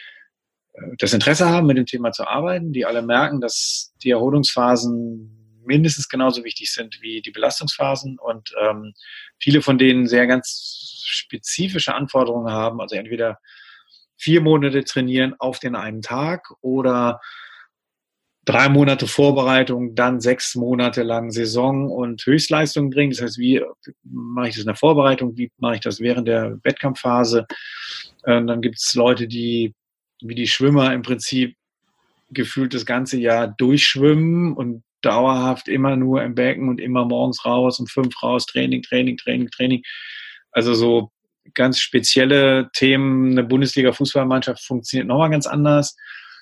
Speaker 2: das Interesse haben, mit dem Thema zu arbeiten, die alle merken, dass die Erholungsphasen mindestens genauso wichtig sind wie die Belastungsphasen und ähm, viele von denen sehr ganz spezifische Anforderungen haben, also entweder vier Monate trainieren auf den einen Tag oder drei Monate Vorbereitung, dann sechs Monate lang Saison und Höchstleistung bringen. Das heißt, wie mache ich das in der Vorbereitung, wie mache ich das während der Wettkampfphase? Und dann gibt es Leute, die wie die Schwimmer im Prinzip gefühlt das ganze Jahr durchschwimmen und dauerhaft immer nur im Becken und immer morgens raus, um fünf raus, Training, Training, Training, Training. Also so ganz spezielle Themen. Eine Bundesliga-Fußballmannschaft funktioniert nochmal ganz anders,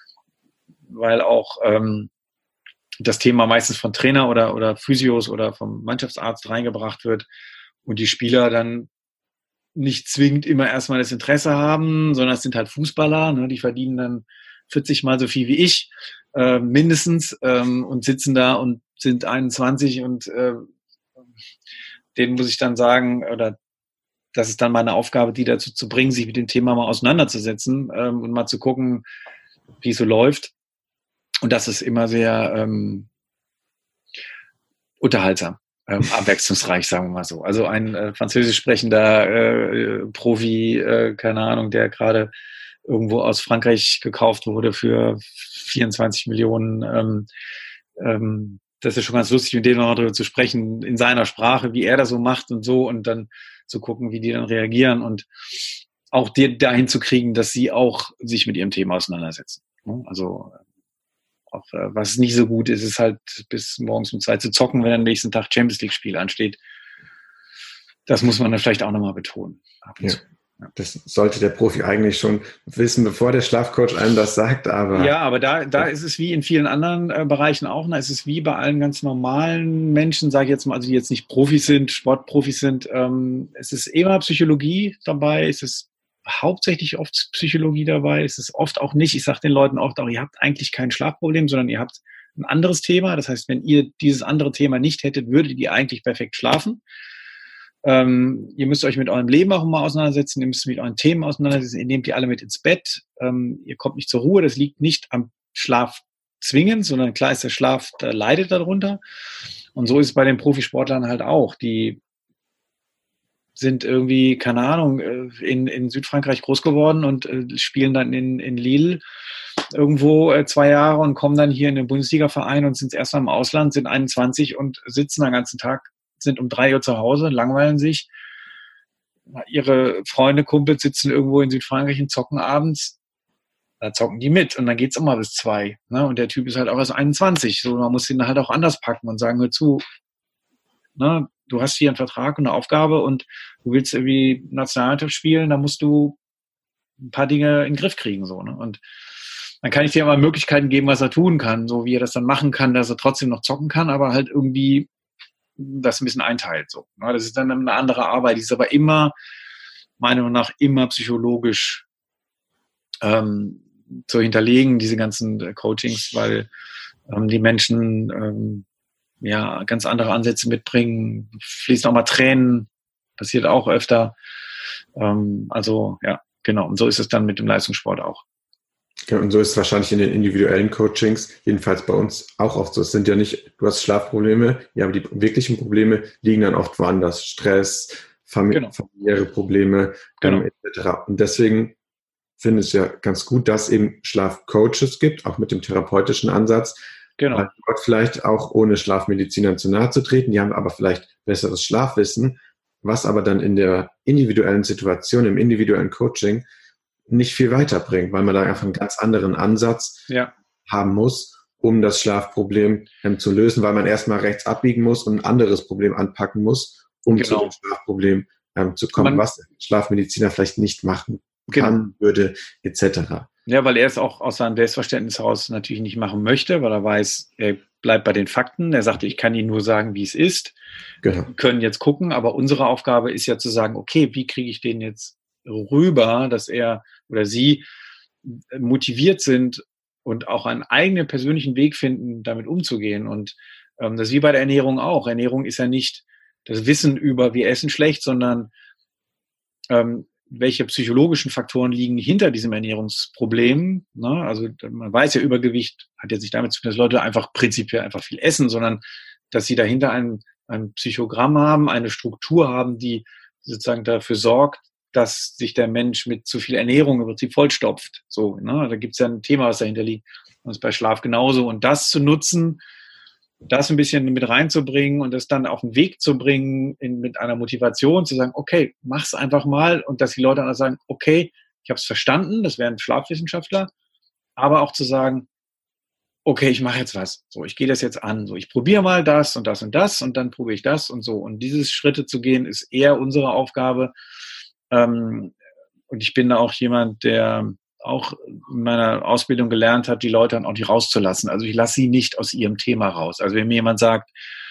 Speaker 2: weil auch ähm, das Thema meistens von Trainer oder, oder Physios oder vom Mannschaftsarzt reingebracht wird und die Spieler dann nicht zwingend immer erstmal das Interesse haben, sondern es sind halt Fußballer, ne, die verdienen dann vierzig Mal so viel wie ich, äh, mindestens, ähm, und sitzen da und sind einundzwanzig und äh, denen muss ich dann sagen, oder das ist dann meine Aufgabe, die dazu zu bringen, sich mit dem Thema mal auseinanderzusetzen ähm, und mal zu gucken, wie es so läuft. Und das ist immer sehr ähm, unterhaltsam. Ähm, abwechslungsreich, sagen wir mal so. Also ein äh, französisch sprechender äh, Profi, äh, keine Ahnung, der gerade irgendwo aus Frankreich gekauft wurde für vierundzwanzig Millionen. Ähm, ähm, das ist schon ganz lustig, mit dem nochmal drüber zu sprechen, in seiner Sprache, wie er das so macht und so und dann zu gucken, wie die dann reagieren und auch die dahin zu kriegen, dass sie auch sich mit ihrem Thema auseinandersetzen. Also auch, was nicht so gut ist, ist halt bis morgens um zwei zu zocken, wenn am nächsten Tag Champions League Spiel ansteht. Das muss man dann vielleicht auch nochmal betonen.
Speaker 1: Ja, ja. Das sollte der Profi eigentlich schon wissen, bevor der Schlafcoach einem das sagt. Aber
Speaker 2: ja, aber da, da ist es wie in vielen anderen äh, Bereichen auch. Da ist es wie bei allen ganz normalen Menschen, sage ich jetzt mal, also die jetzt nicht Profis sind, Sportprofis sind. Ähm, es ist immer Psychologie dabei, es ist hauptsächlich oft Psychologie dabei, es ist oft auch nicht. Ich sage den Leuten oft auch, ihr habt eigentlich kein Schlafproblem, sondern ihr habt ein anderes Thema. Das heißt, wenn ihr dieses andere Thema nicht hättet, würdet ihr eigentlich perfekt schlafen. Ähm, ihr müsst euch mit eurem Leben auch mal auseinandersetzen, ihr müsst mit euren Themen auseinandersetzen, ihr nehmt die alle mit ins Bett, ähm, ihr kommt nicht zur Ruhe, das liegt nicht am Schlaf zwingend, sondern klar ist der Schlaf, der leidet darunter. Und so ist es bei den Profisportlern halt auch. Die sind irgendwie, keine Ahnung, in, in Südfrankreich groß geworden und äh, spielen dann in, in Lille irgendwo äh, zwei Jahre und kommen dann hier in den Bundesliga-Verein und sind erst mal im Ausland, sind einundzwanzig und sitzen den ganzen Tag, sind um drei Uhr zu Hause, langweilen sich. Ihre Freunde, Kumpels sitzen irgendwo in Südfrankreich und zocken abends. Da zocken die mit und dann geht's immer bis zwei. Ne? Und der Typ ist halt auch erst einundzwanzig. So, man muss ihn halt auch anders packen und sagen, hör zu, ne, du hast hier einen Vertrag und eine Aufgabe und du willst irgendwie Nationalmannschaft spielen, da musst du ein paar Dinge in den Griff kriegen. So, ne? Und dann kann ich dir immer Möglichkeiten geben, was er tun kann, so wie er das dann machen kann, dass er trotzdem noch zocken kann, aber halt irgendwie das ein bisschen einteilt. So, ne? Das ist dann eine andere Arbeit, die ist aber immer, meiner Meinung nach, immer psychologisch ähm, zu hinterlegen, diese ganzen äh, Coachings, weil ähm, die Menschen ähm, ja ganz andere Ansätze mitbringen, fließen auch mal Tränen, passiert auch öfter. Ähm, also ja, genau. Und so ist es dann mit dem Leistungssport auch.
Speaker 1: Ja, und so ist es wahrscheinlich in den individuellen Coachings, jedenfalls bei uns auch oft so. Es sind ja nicht, du hast Schlafprobleme, ja, aber die wirklichen Probleme liegen dann oft woanders. Stress, Famili- genau. familiäre Probleme, genau. ähm, et cetera. Und deswegen finde ich es ja ganz gut, dass es eben Schlafcoaches gibt, auch mit dem therapeutischen Ansatz. Genau. Weil dort vielleicht auch ohne Schlafmedizinern zu nahe zu treten, die haben aber vielleicht besseres Schlafwissen, was aber dann in der individuellen Situation, im individuellen Coaching nicht viel weiterbringt, weil man da einfach einen ganz anderen Ansatz ja. haben muss, um das Schlafproblem ähm, zu lösen, weil man erstmal rechts abbiegen muss und ein anderes Problem anpacken muss, um genau. zu dem Schlafproblem ähm, zu kommen, man, was der Schlafmediziner vielleicht nicht machen kann, genau. würde, et cetera.
Speaker 2: Ja, weil er es auch aus seinem Selbstverständnis heraus natürlich nicht machen möchte, weil er weiß, er bleibt bei den Fakten. Er sagte, ich kann Ihnen nur sagen, wie es ist. Genau. Wir können jetzt gucken, aber unsere Aufgabe ist ja zu sagen, okay, wie kriege ich den jetzt rüber, dass er oder sie motiviert sind und auch einen eigenen persönlichen Weg finden, damit umzugehen. Und ähm, das ist wie bei der Ernährung auch. Ernährung ist ja nicht das Wissen über, wir essen schlecht, sondern ähm, welche psychologischen Faktoren liegen hinter diesem Ernährungsproblem. Ne? Also man weiß ja, Übergewicht hat jetzt nicht damit zu tun, dass Leute einfach prinzipiell einfach viel essen, sondern dass sie dahinter ein, ein Psychogramm haben, eine Struktur haben, die sozusagen dafür sorgt, dass sich der Mensch mit zu viel Ernährung im Prinzip vollstopft. So, ne? Da gibt es ja ein Thema, was dahinter liegt. Und das ist bei Schlaf genauso. Und das zu nutzen, das ein bisschen mit reinzubringen und das dann auf den Weg zu bringen in, mit einer Motivation, zu sagen, okay, mach's einfach mal und dass die Leute dann sagen, okay, ich habe es verstanden, das wären Schlafwissenschaftler, aber auch zu sagen, okay, ich mache jetzt was, so, ich gehe das jetzt an, so, ich probiere mal das und das und das und dann probiere ich das und so. Und diese Schritte zu gehen, ist eher unsere Aufgabe. Ähm, und ich bin da auch jemand, der auch in meiner Ausbildung gelernt hat, die Leute dann auch nicht rauszulassen. Also ich lasse sie nicht aus ihrem Thema raus. Also wenn mir jemand sagt,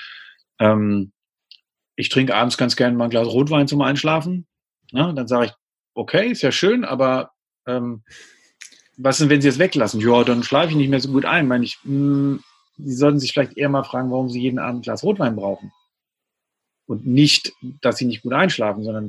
Speaker 2: ähm, ich trinke abends ganz gerne mal ein Glas Rotwein zum Einschlafen, ne, dann sage ich, okay, ist ja schön, aber ähm, was denn, wenn sie es weglassen? Ja, dann schlafe ich nicht mehr so gut ein. Meine ich, mh, sie sollten sich vielleicht eher mal fragen, warum sie jeden Abend ein Glas Rotwein brauchen. Und nicht, dass sie nicht gut einschlafen, sondern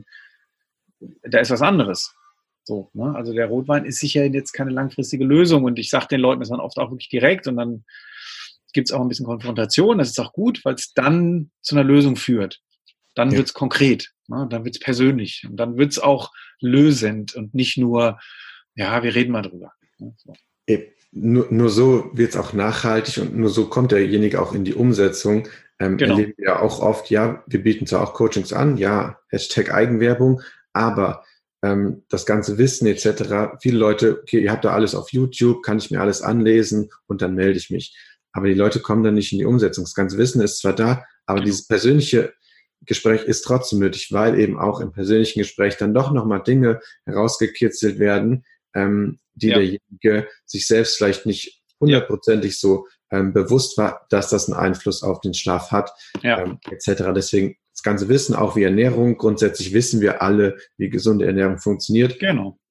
Speaker 2: da ist was anderes. So, ne? Also der Rotwein ist sicher jetzt keine langfristige Lösung und ich sage den Leuten das dann oft auch wirklich direkt und dann gibt es auch ein bisschen Konfrontation, das ist auch gut, weil es dann zu einer Lösung führt. Dann ja. wird es konkret, ne? Dann wird es persönlich und dann wird es auch lösend und nicht nur, ja, wir reden mal drüber. Ne? So.
Speaker 1: Nur, nur so wird es auch nachhaltig und nur so kommt derjenige auch in die Umsetzung. Ähm, genau. Erleben wir ja auch oft, ja, wir bieten zwar auch Coachings an, ja, Hashtag Eigenwerbung, aber ähm, das ganze Wissen et cetera, viele Leute, okay, ihr habt da alles auf YouTube, kann ich mir alles anlesen und dann melde ich mich. Aber die Leute kommen dann nicht in die Umsetzung. Das ganze Wissen ist zwar da, aber genau. dieses persönliche Gespräch ist trotzdem nötig, weil eben auch im persönlichen Gespräch dann doch nochmal Dinge herausgekitzelt werden, ähm, die ja. derjenige sich selbst vielleicht nicht hundertprozentig ja. so ähm, bewusst war, dass das einen Einfluss auf den Schlaf hat, ja. ähm, et cetera. Deswegen das ganze Wissen, auch wie Ernährung, grundsätzlich wissen wir alle, wie gesunde Ernährung funktioniert.
Speaker 2: Genau.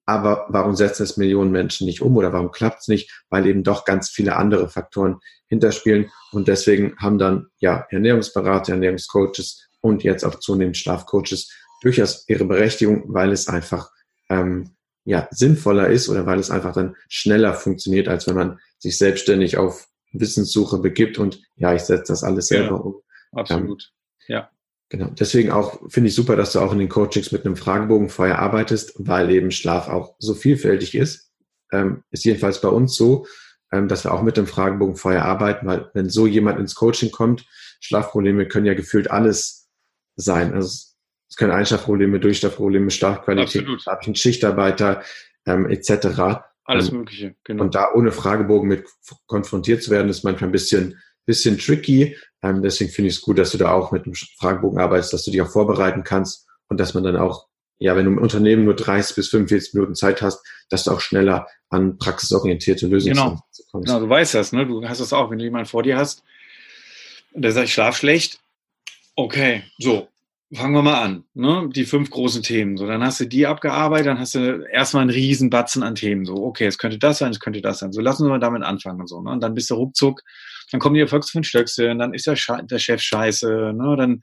Speaker 1: aber warum setzen es Millionen Menschen nicht um oder warum klappt es nicht? Weil eben doch ganz viele andere Faktoren hinterspielen und deswegen haben dann ja Ernährungsberater, Ernährungscoaches und jetzt auch zunehmend Schlafcoaches durchaus ihre Berechtigung, weil es einfach ähm, ja sinnvoller ist oder weil es einfach dann schneller funktioniert, als wenn man sich selbstständig auf Wissenssuche begibt und ja, ich setze das alles selber
Speaker 2: ja,
Speaker 1: um.
Speaker 2: Absolut, ähm, ja.
Speaker 1: Genau. Deswegen auch finde ich super, dass du auch in den Coachings mit einem Fragebogen vorher arbeitest, weil eben Schlaf auch so vielfältig ist. Ähm, ist jedenfalls bei uns so, ähm, dass wir auch mit dem Fragebogen vorher arbeiten, weil wenn so jemand ins Coaching kommt, Schlafprobleme können ja gefühlt alles sein. Also es können Einschlafprobleme, Durchschlafprobleme, Schlafqualität, habe ich einen Schichtarbeiter ähm, et cetera.
Speaker 2: Alles
Speaker 1: ähm,
Speaker 2: Mögliche, genau.
Speaker 1: Und da ohne Fragebogen mit konfrontiert zu werden, ist manchmal ein bisschen bisschen tricky. Ähm, deswegen finde ich es gut, dass du da auch mit einem Fragebogen arbeitest, dass du dich auch vorbereiten kannst und dass man dann auch, ja, wenn du im Unternehmen nur dreißig bis fünfundvierzig Minuten Zeit hast, dass du auch schneller an praxisorientierte Lösungen
Speaker 2: genau.
Speaker 1: kommst.
Speaker 2: Genau, du weißt das, ne? Du hast das auch, wenn du jemanden vor dir hast und der sagt, ich schlaf schlecht. Okay, so, fangen wir mal an, ne? Die fünf großen Themen. So, dann hast du die abgearbeitet, dann hast du erstmal einen riesen Batzen an Themen. So, okay, es könnte das sein, es könnte das sein. So, lassen wir mal damit anfangen und so, ne? Und dann bist du ruckzuck, dann kommen die Erfolgs von Stöckse, und dann ist der, Sche- der Chef scheiße, ne? Dann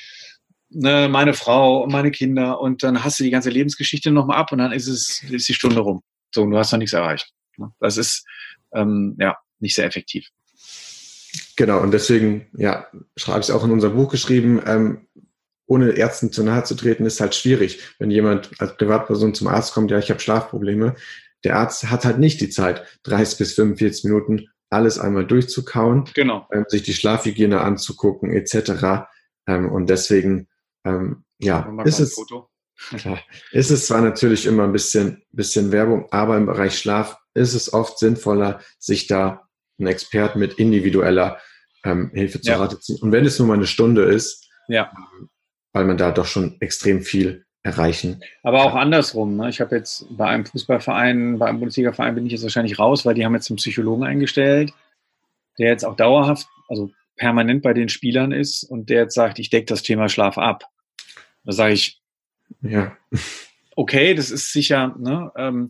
Speaker 2: ne, meine Frau und meine Kinder und dann hast du die ganze Lebensgeschichte nochmal ab und dann ist es, ist die Stunde rum. So, und du hast noch nichts erreicht. Ne? Das ist, ähm, ja, nicht sehr effektiv.
Speaker 1: Genau, und deswegen, ja, schreibe ich es auch in unser Buch geschrieben, ähm, ohne Ärzten zu nahe zu treten, ist halt schwierig. Wenn jemand als Privatperson zum Arzt kommt, ja, ich habe Schlafprobleme, der Arzt hat halt nicht die Zeit, dreißig bis fünfundvierzig Minuten alles einmal durchzukauen,
Speaker 2: genau.
Speaker 1: ähm, sich die Schlafhygiene anzugucken, et cetera. Ähm, und deswegen, ähm, ja, ist es, klar, ist es zwar natürlich immer ein bisschen, bisschen Werbung, aber im Bereich Schlaf ist es oft sinnvoller, sich da einen Experten mit individueller ähm, Hilfe zu
Speaker 2: ja.
Speaker 1: Rate ziehen. Und wenn es nur mal eine Stunde ist,
Speaker 2: ja.
Speaker 1: ähm, weil man da doch schon extrem viel erreichen
Speaker 2: Aber
Speaker 1: kann.
Speaker 2: auch andersrum. Ne? Ich habe jetzt bei einem Fußballverein, bei einem Bundesliga-Verein bin ich jetzt wahrscheinlich raus, weil die haben jetzt einen Psychologen eingestellt, der jetzt auch dauerhaft, also permanent bei den Spielern ist und der jetzt sagt, ich decke das Thema Schlaf ab. Da sage ich,
Speaker 1: ja,
Speaker 2: okay, das ist sicher, ne, ähm,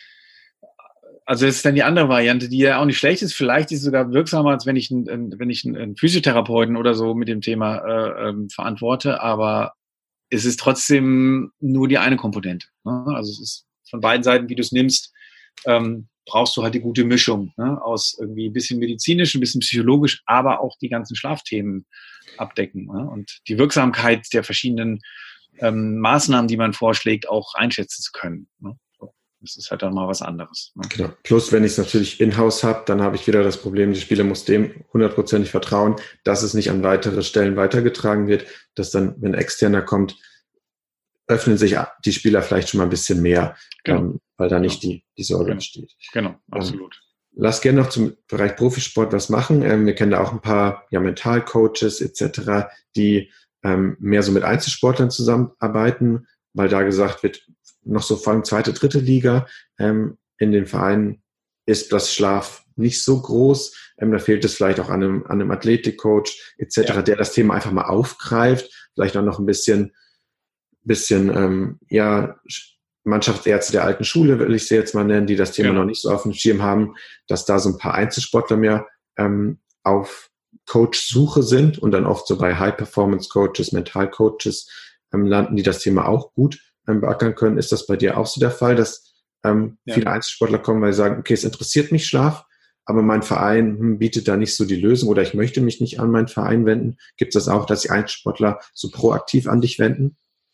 Speaker 2: also das ist dann die andere Variante, die ja auch nicht schlecht ist. Vielleicht ist es sogar wirksamer, als wenn ich einen, wenn ich einen Physiotherapeuten oder so mit dem Thema äh, ähm, verantworte, aber es ist trotzdem nur die eine Komponente. Ne? Also es ist von beiden Seiten, wie du es nimmst, ähm, brauchst du halt die gute Mischung, ne? Aus irgendwie ein bisschen medizinisch, ein bisschen psychologisch, aber auch die ganzen Schlafthemen abdecken, ne? Und die Wirksamkeit der verschiedenen ähm, Maßnahmen, die man vorschlägt, auch einschätzen zu können. Ne? So. Das ist halt dann mal was anderes. Ne?
Speaker 1: Genau. Plus, wenn ich es natürlich in-house habe, dann habe ich wieder das Problem, die Spieler muss dem hundertprozentig vertrauen, dass es nicht an weitere Stellen weitergetragen wird, dass dann, wenn externer kommt, öffnen sich die Spieler vielleicht schon mal ein bisschen mehr, genau. ähm, weil da nicht genau. die, die Sorge
Speaker 2: genau.
Speaker 1: besteht.
Speaker 2: Genau, absolut.
Speaker 1: Ähm, lass gerne noch zum Bereich Profisport was machen. Ähm, wir kennen da auch ein paar ja, Mentalcoaches et cetera, die ähm, mehr so mit Einzelsportlern zusammenarbeiten, weil da gesagt wird, noch so vor allem zweite, dritte Liga ähm, in den Vereinen ist das Schlaf nicht so groß. Ähm, da fehlt es vielleicht auch an einem, an einem Athletikcoach et cetera, ja. der das Thema einfach mal aufgreift, vielleicht auch noch ein bisschen, bisschen ähm, ja Mannschaftsärzte der alten Schule, will ich sie jetzt mal nennen, die das Thema ja. noch nicht so auf dem Schirm haben, dass da so ein paar Einzelsportler mehr ähm, auf Coach-Suche sind und dann oft so bei High-Performance-Coaches, Mental-Coaches ähm, landen, die das Thema auch gut ähm, beackern können. Ist das bei dir auch so der Fall, dass ähm, ja. viele Einzelsportler kommen, weil sie sagen, okay, es interessiert mich Schlaf, aber mein Verein hm, bietet da nicht so die Lösung oder ich möchte mich nicht an meinen Verein wenden? Gibt es das auch, dass die Einzelsportler so proaktiv an dich wenden?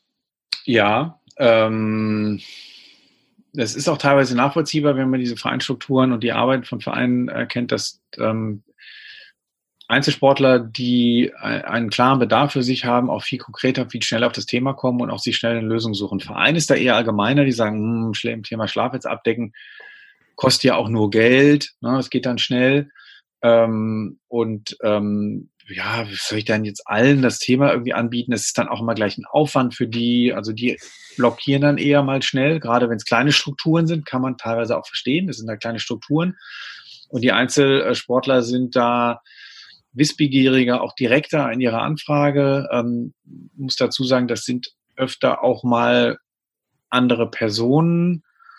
Speaker 2: Ja, ähm, das ist auch teilweise nachvollziehbar, wenn man diese Vereinsstrukturen und die Arbeit von Vereinen erkennt, dass ähm, Einzelsportler, die einen klaren Bedarf für sich haben, auch viel konkreter, viel schneller auf das Thema kommen und auch sich schnell eine Lösung suchen. Verein ist da eher allgemeiner, die sagen, hm, im Thema Schlaf jetzt abdecken, kostet ja auch nur Geld, ne, das geht dann schnell. Ähm, und ähm, ja, wie soll ich dann jetzt allen das Thema irgendwie anbieten? Es ist dann auch immer gleich ein Aufwand für die, also die blockieren dann eher mal schnell, gerade wenn es kleine Strukturen sind, kann man teilweise auch verstehen, das sind da kleine Strukturen. Und die Einzelsportler sind da wissbegieriger, auch direkter in ihrer Anfrage. Ähm, muss dazu sagen, das sind öfter auch mal andere Personen.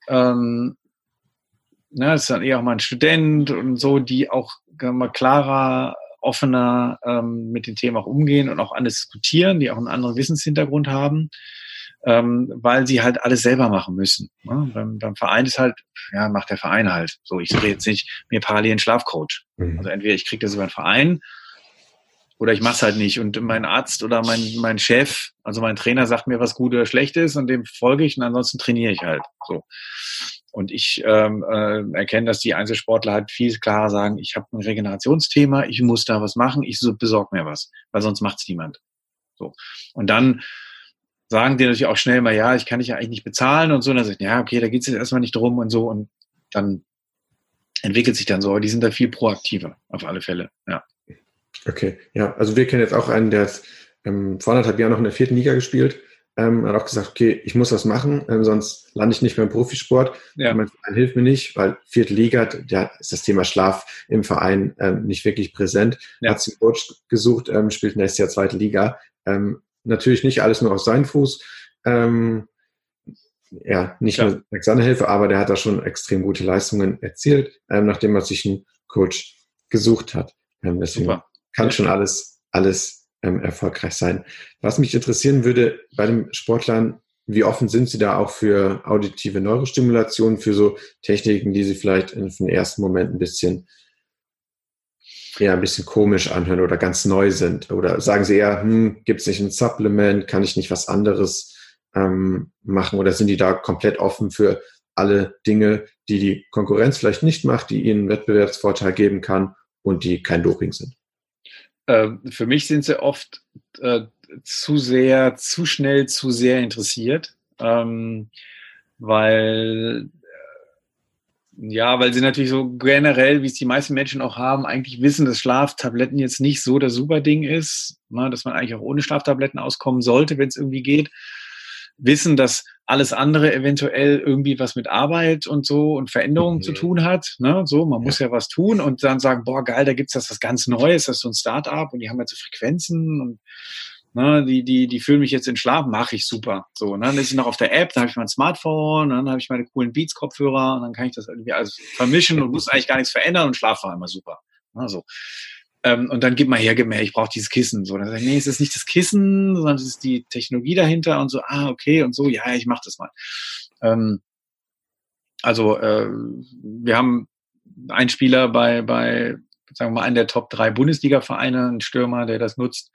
Speaker 2: ähm, na, das ist dann eher auch mal ein Student und so, die auch mal klarer, offener ähm, mit den Themen auch umgehen und auch alles diskutieren, die auch einen anderen Wissenshintergrund haben, ähm, weil sie halt alles selber machen müssen. Ne? Beim, beim Verein ist halt, ja, macht der Verein halt. So, ich drehe jetzt nicht mir parallel einen Schlafcoach. Mhm. Also entweder ich kriege das über einen Verein oder ich mache es halt nicht. Und mein Arzt oder mein, mein Chef, also mein Trainer sagt mir, was gut oder schlecht ist und dem folge ich und ansonsten trainiere ich halt. So. Und ich ähm, äh, erkenne, dass die Einzelsportler halt viel klarer sagen, ich habe ein Regenerationsthema, ich muss da was machen, ich so, besorge mir was, weil sonst macht's niemand. So. Und dann sagen die natürlich auch schnell mal, ja, ich kann dich ja eigentlich nicht bezahlen und so. Und dann sagt, ja, okay, da geht's jetzt erstmal nicht drum und so. Und dann entwickelt sich dann so. Aber die sind da viel proaktiver, auf alle Fälle, ja.
Speaker 1: Okay, ja, also wir kennen jetzt auch einen, der hat ähm, vor anderthalb Jahren noch in der vierten Liga gespielt, ähm, hat auch gesagt, okay, ich muss was machen, ähm, sonst lande ich nicht mehr im Profisport.
Speaker 2: Ja.
Speaker 1: Mein Verein hilft mir nicht, weil vierte Liga, da ist das Thema Schlaf im Verein ähm, nicht wirklich präsent. Ja. Hat sich einen Coach gesucht, ähm, spielt nächstes Jahr zweite Liga. Ähm, natürlich nicht alles nur auf seinen Fuß, ähm, ja, nicht ja. nur mit seiner Hilfe, aber der hat da schon extrem gute Leistungen erzielt, ähm, nachdem er sich einen Coach gesucht hat. Ähm, deswegen Super. Kann schon alles, alles ähm, erfolgreich sein. Was mich interessieren würde bei den Sportlern, wie offen sind sie da auch für auditive Neurostimulation, für so Techniken, die sie vielleicht in, für den ersten Moment ein bisschen, ja, ein bisschen komisch anhören oder ganz neu sind? Oder sagen sie eher, hm, gibt es nicht ein Supplement, kann ich nicht was anderes ähm, machen? Oder sind die da komplett offen für alle Dinge, die die Konkurrenz vielleicht nicht macht, die ihnen einen Wettbewerbsvorteil geben kann und die kein Doping sind?
Speaker 2: Für mich sind sie oft äh, zu sehr, zu schnell, zu sehr interessiert, ähm, weil äh, ja, weil sie natürlich so generell, wie es die meisten Menschen auch haben, eigentlich wissen, dass Schlaftabletten jetzt nicht so das super Ding ist, ne, dass man eigentlich auch ohne Schlaftabletten auskommen sollte, wenn es irgendwie geht. Wissen, dass alles andere eventuell irgendwie was mit Arbeit und so und Veränderungen mhm. zu tun hat. Ne? So, man ja. muss ja was tun und dann sagen, boah, geil, da gibt's das was ganz Neues, das ist so ein Start-up und die haben jetzt so Frequenzen und ne, die, die, die fühlen mich jetzt in Schlaf, mache ich super. So, ne? Dann ist ich noch auf der App, dann habe ich mein Smartphone, dann habe ich meine coolen Beats-Kopfhörer und dann kann ich das irgendwie alles vermischen und muss eigentlich gar nichts verändern und Schlaf war immer super. Ne? So. Ähm, und dann gib mal her, gib mir her, ich brauche dieses Kissen. So, dann sage ich, nee, es ist nicht das Kissen, sondern es ist die Technologie dahinter und so, ah, okay, und so, ja, ich mache das mal. Ähm, also, äh, wir haben einen Spieler bei, bei, sagen wir mal, einen der Top drei Bundesliga-Vereine, einen Stürmer, der das nutzt.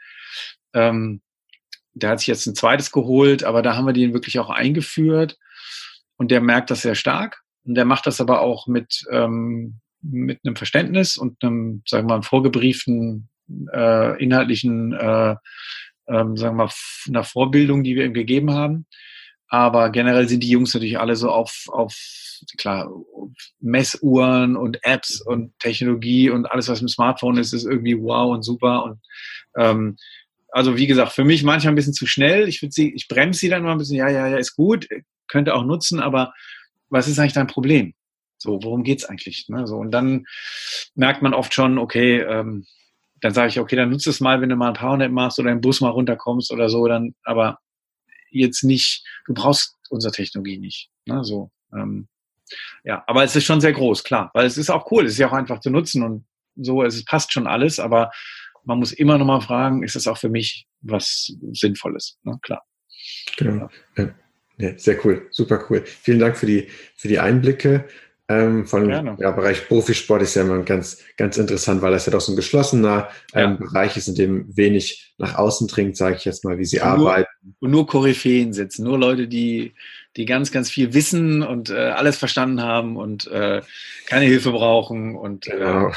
Speaker 2: Ähm, der hat sich jetzt ein zweites geholt, aber da haben wir den wirklich auch eingeführt und der merkt das sehr stark. Und der macht das aber auch mit, ähm, mit einem Verständnis und einem, sagen wir mal, einem vorgebrieften äh, inhaltlichen, äh, ähm, sagen wir mal, einer Vorbildung, die wir ihm gegeben haben. Aber generell sind die Jungs natürlich alle so auf, auf klar, Messuhren und Apps und Technologie und alles, was im Smartphone ist, ist irgendwie wow und super. Und ähm, also wie gesagt, für mich manchmal ein bisschen zu schnell. Ich würde sie, ich bremse sie dann mal ein bisschen, ja, ja, ja, ist gut, könnte auch nutzen, aber was ist eigentlich dein Problem? So, worum geht's eigentlich? Ne? So, und dann merkt man oft schon, okay, ähm, dann sage ich, okay, dann nutzt es mal, wenn du mal ein Powernap machst oder im Bus mal runterkommst oder so, dann, aber jetzt nicht, du brauchst unsere Technologie nicht. Ne? So, ähm, ja, aber es ist schon sehr groß, klar, weil es ist auch cool, es ist ja auch einfach zu nutzen und so, es passt schon alles, aber man muss immer noch mal fragen, ist es auch für mich was Sinnvolles? Ne? Klar.
Speaker 1: Genau. Ja. Ja, sehr cool, super cool. Vielen Dank für die, für die Einblicke. Ähm, von ja, Bereich Profisport ist ja immer ganz, ganz interessant, weil das ja doch so ein geschlossener ähm, ja. Bereich ist, in dem wenig nach außen dringt, sage ich jetzt mal, wie sie
Speaker 2: und
Speaker 1: arbeiten.
Speaker 2: Nur, und nur Koryphäen sitzen, nur Leute, die, die ganz, ganz viel wissen und äh, alles verstanden haben und äh, keine Hilfe brauchen. Und
Speaker 1: genau.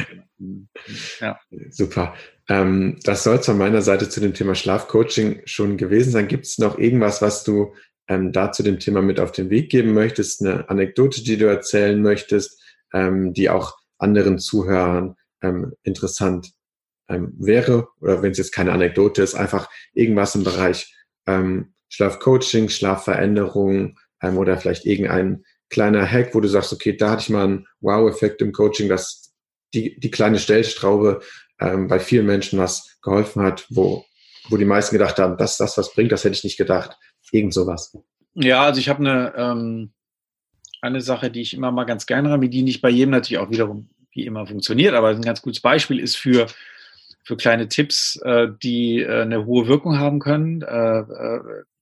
Speaker 2: äh, ja.
Speaker 1: Super. Ähm, das soll es von meiner Seite zu dem Thema Schlafcoaching schon gewesen sein. Gibt es noch irgendwas, was du Ähm, da zu dem Thema mit auf den Weg geben möchtest, eine Anekdote, die du erzählen möchtest, ähm, die auch anderen Zuhörern ähm, interessant ähm, wäre, oder wenn es jetzt keine Anekdote ist, einfach irgendwas im Bereich ähm, Schlafcoaching, Schlafveränderung ähm, oder vielleicht irgendein kleiner Hack, wo du sagst, okay, da hatte ich mal einen Wow-Effekt im Coaching, dass die, die kleine Stellschraube ähm, bei vielen Menschen was geholfen hat, wo, wo die meisten gedacht haben, dass das was bringt, das hätte ich nicht gedacht. Irgend sowas.
Speaker 2: Ja, also ich habe eine, ähm, eine Sache, die ich immer mal ganz gerne habe, die nicht bei jedem natürlich auch wiederum wie immer funktioniert, aber ein ganz gutes Beispiel ist für, für kleine Tipps, äh, die äh, eine hohe Wirkung haben können. Äh, äh,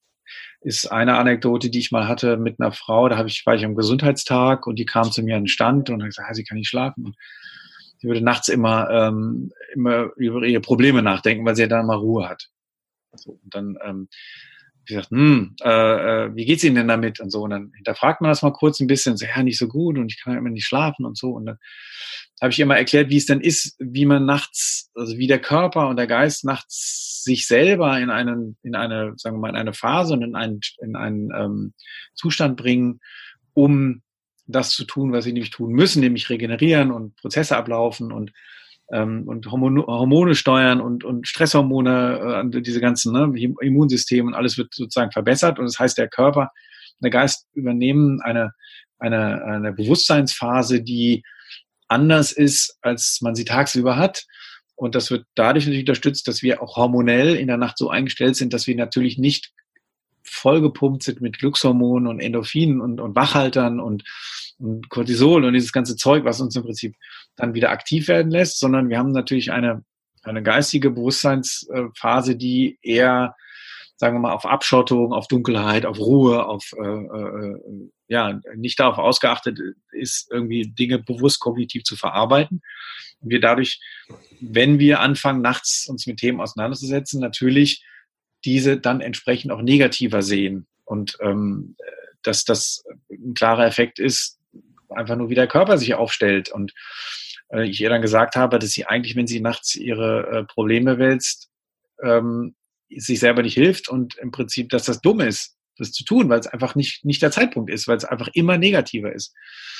Speaker 2: ist eine Anekdote, die ich mal hatte mit einer Frau, da habe ich, war ich am Gesundheitstag und die kam zu mir an den Stand und hat gesagt, ah, sie kann nicht schlafen. Und sie würde nachts immer, ähm, immer über ihre Probleme nachdenken, weil sie ja dann mal Ruhe hat. So, und dann ähm, ich gesagt, hm, äh, äh, wie geht's Ihnen denn damit? Und so. Und dann hinterfragt man das mal kurz ein bisschen, so, ja, nicht so gut und ich kann ja immer nicht schlafen und so. Und dann habe ich ihr mal erklärt, wie es denn ist, wie man nachts, also wie der Körper und der Geist nachts sich selber in einen, in eine, sagen wir mal, in eine Phase und in einen, in einen ähm, Zustand bringen, um das zu tun, was sie nämlich tun müssen, nämlich regenerieren und Prozesse ablaufen und ähm, und Hormone, Hormone steuern und und Stresshormone, äh, diese ganzen, ne, Immunsystem und alles wird sozusagen verbessert und das heißt, der Körper und der Geist übernehmen eine eine eine Bewusstseinsphase, die anders ist, als man sie tagsüber hat. Und das wird dadurch natürlich unterstützt, dass wir auch hormonell in der Nacht so eingestellt sind, dass wir natürlich nicht vollgepumpt sind mit Glückshormonen und Endorphinen und, und Wachhaltern und, und Cortisol und dieses ganze Zeug, was uns im Prinzip dann wieder aktiv werden lässt, sondern wir haben natürlich eine, eine geistige Bewusstseinsphase, die eher, sagen wir mal, auf Abschottung, auf Dunkelheit, auf Ruhe, auf äh, äh, ja, nicht darauf ausgeachtet ist, irgendwie Dinge bewusst kognitiv zu verarbeiten. Und wir dadurch, wenn wir anfangen, nachts uns mit Themen auseinanderzusetzen, natürlich diese dann entsprechend auch negativer sehen. Und ähm, dass das ein klarer Effekt ist, einfach nur wie der Körper sich aufstellt. Und äh, ich ihr dann gesagt habe, dass sie eigentlich, wenn sie nachts ihre äh, Probleme wälzt, ähm, sich selber nicht hilft und im Prinzip, dass das dumm ist, das zu tun, weil es einfach nicht, nicht der Zeitpunkt ist, weil es einfach immer negativer ist.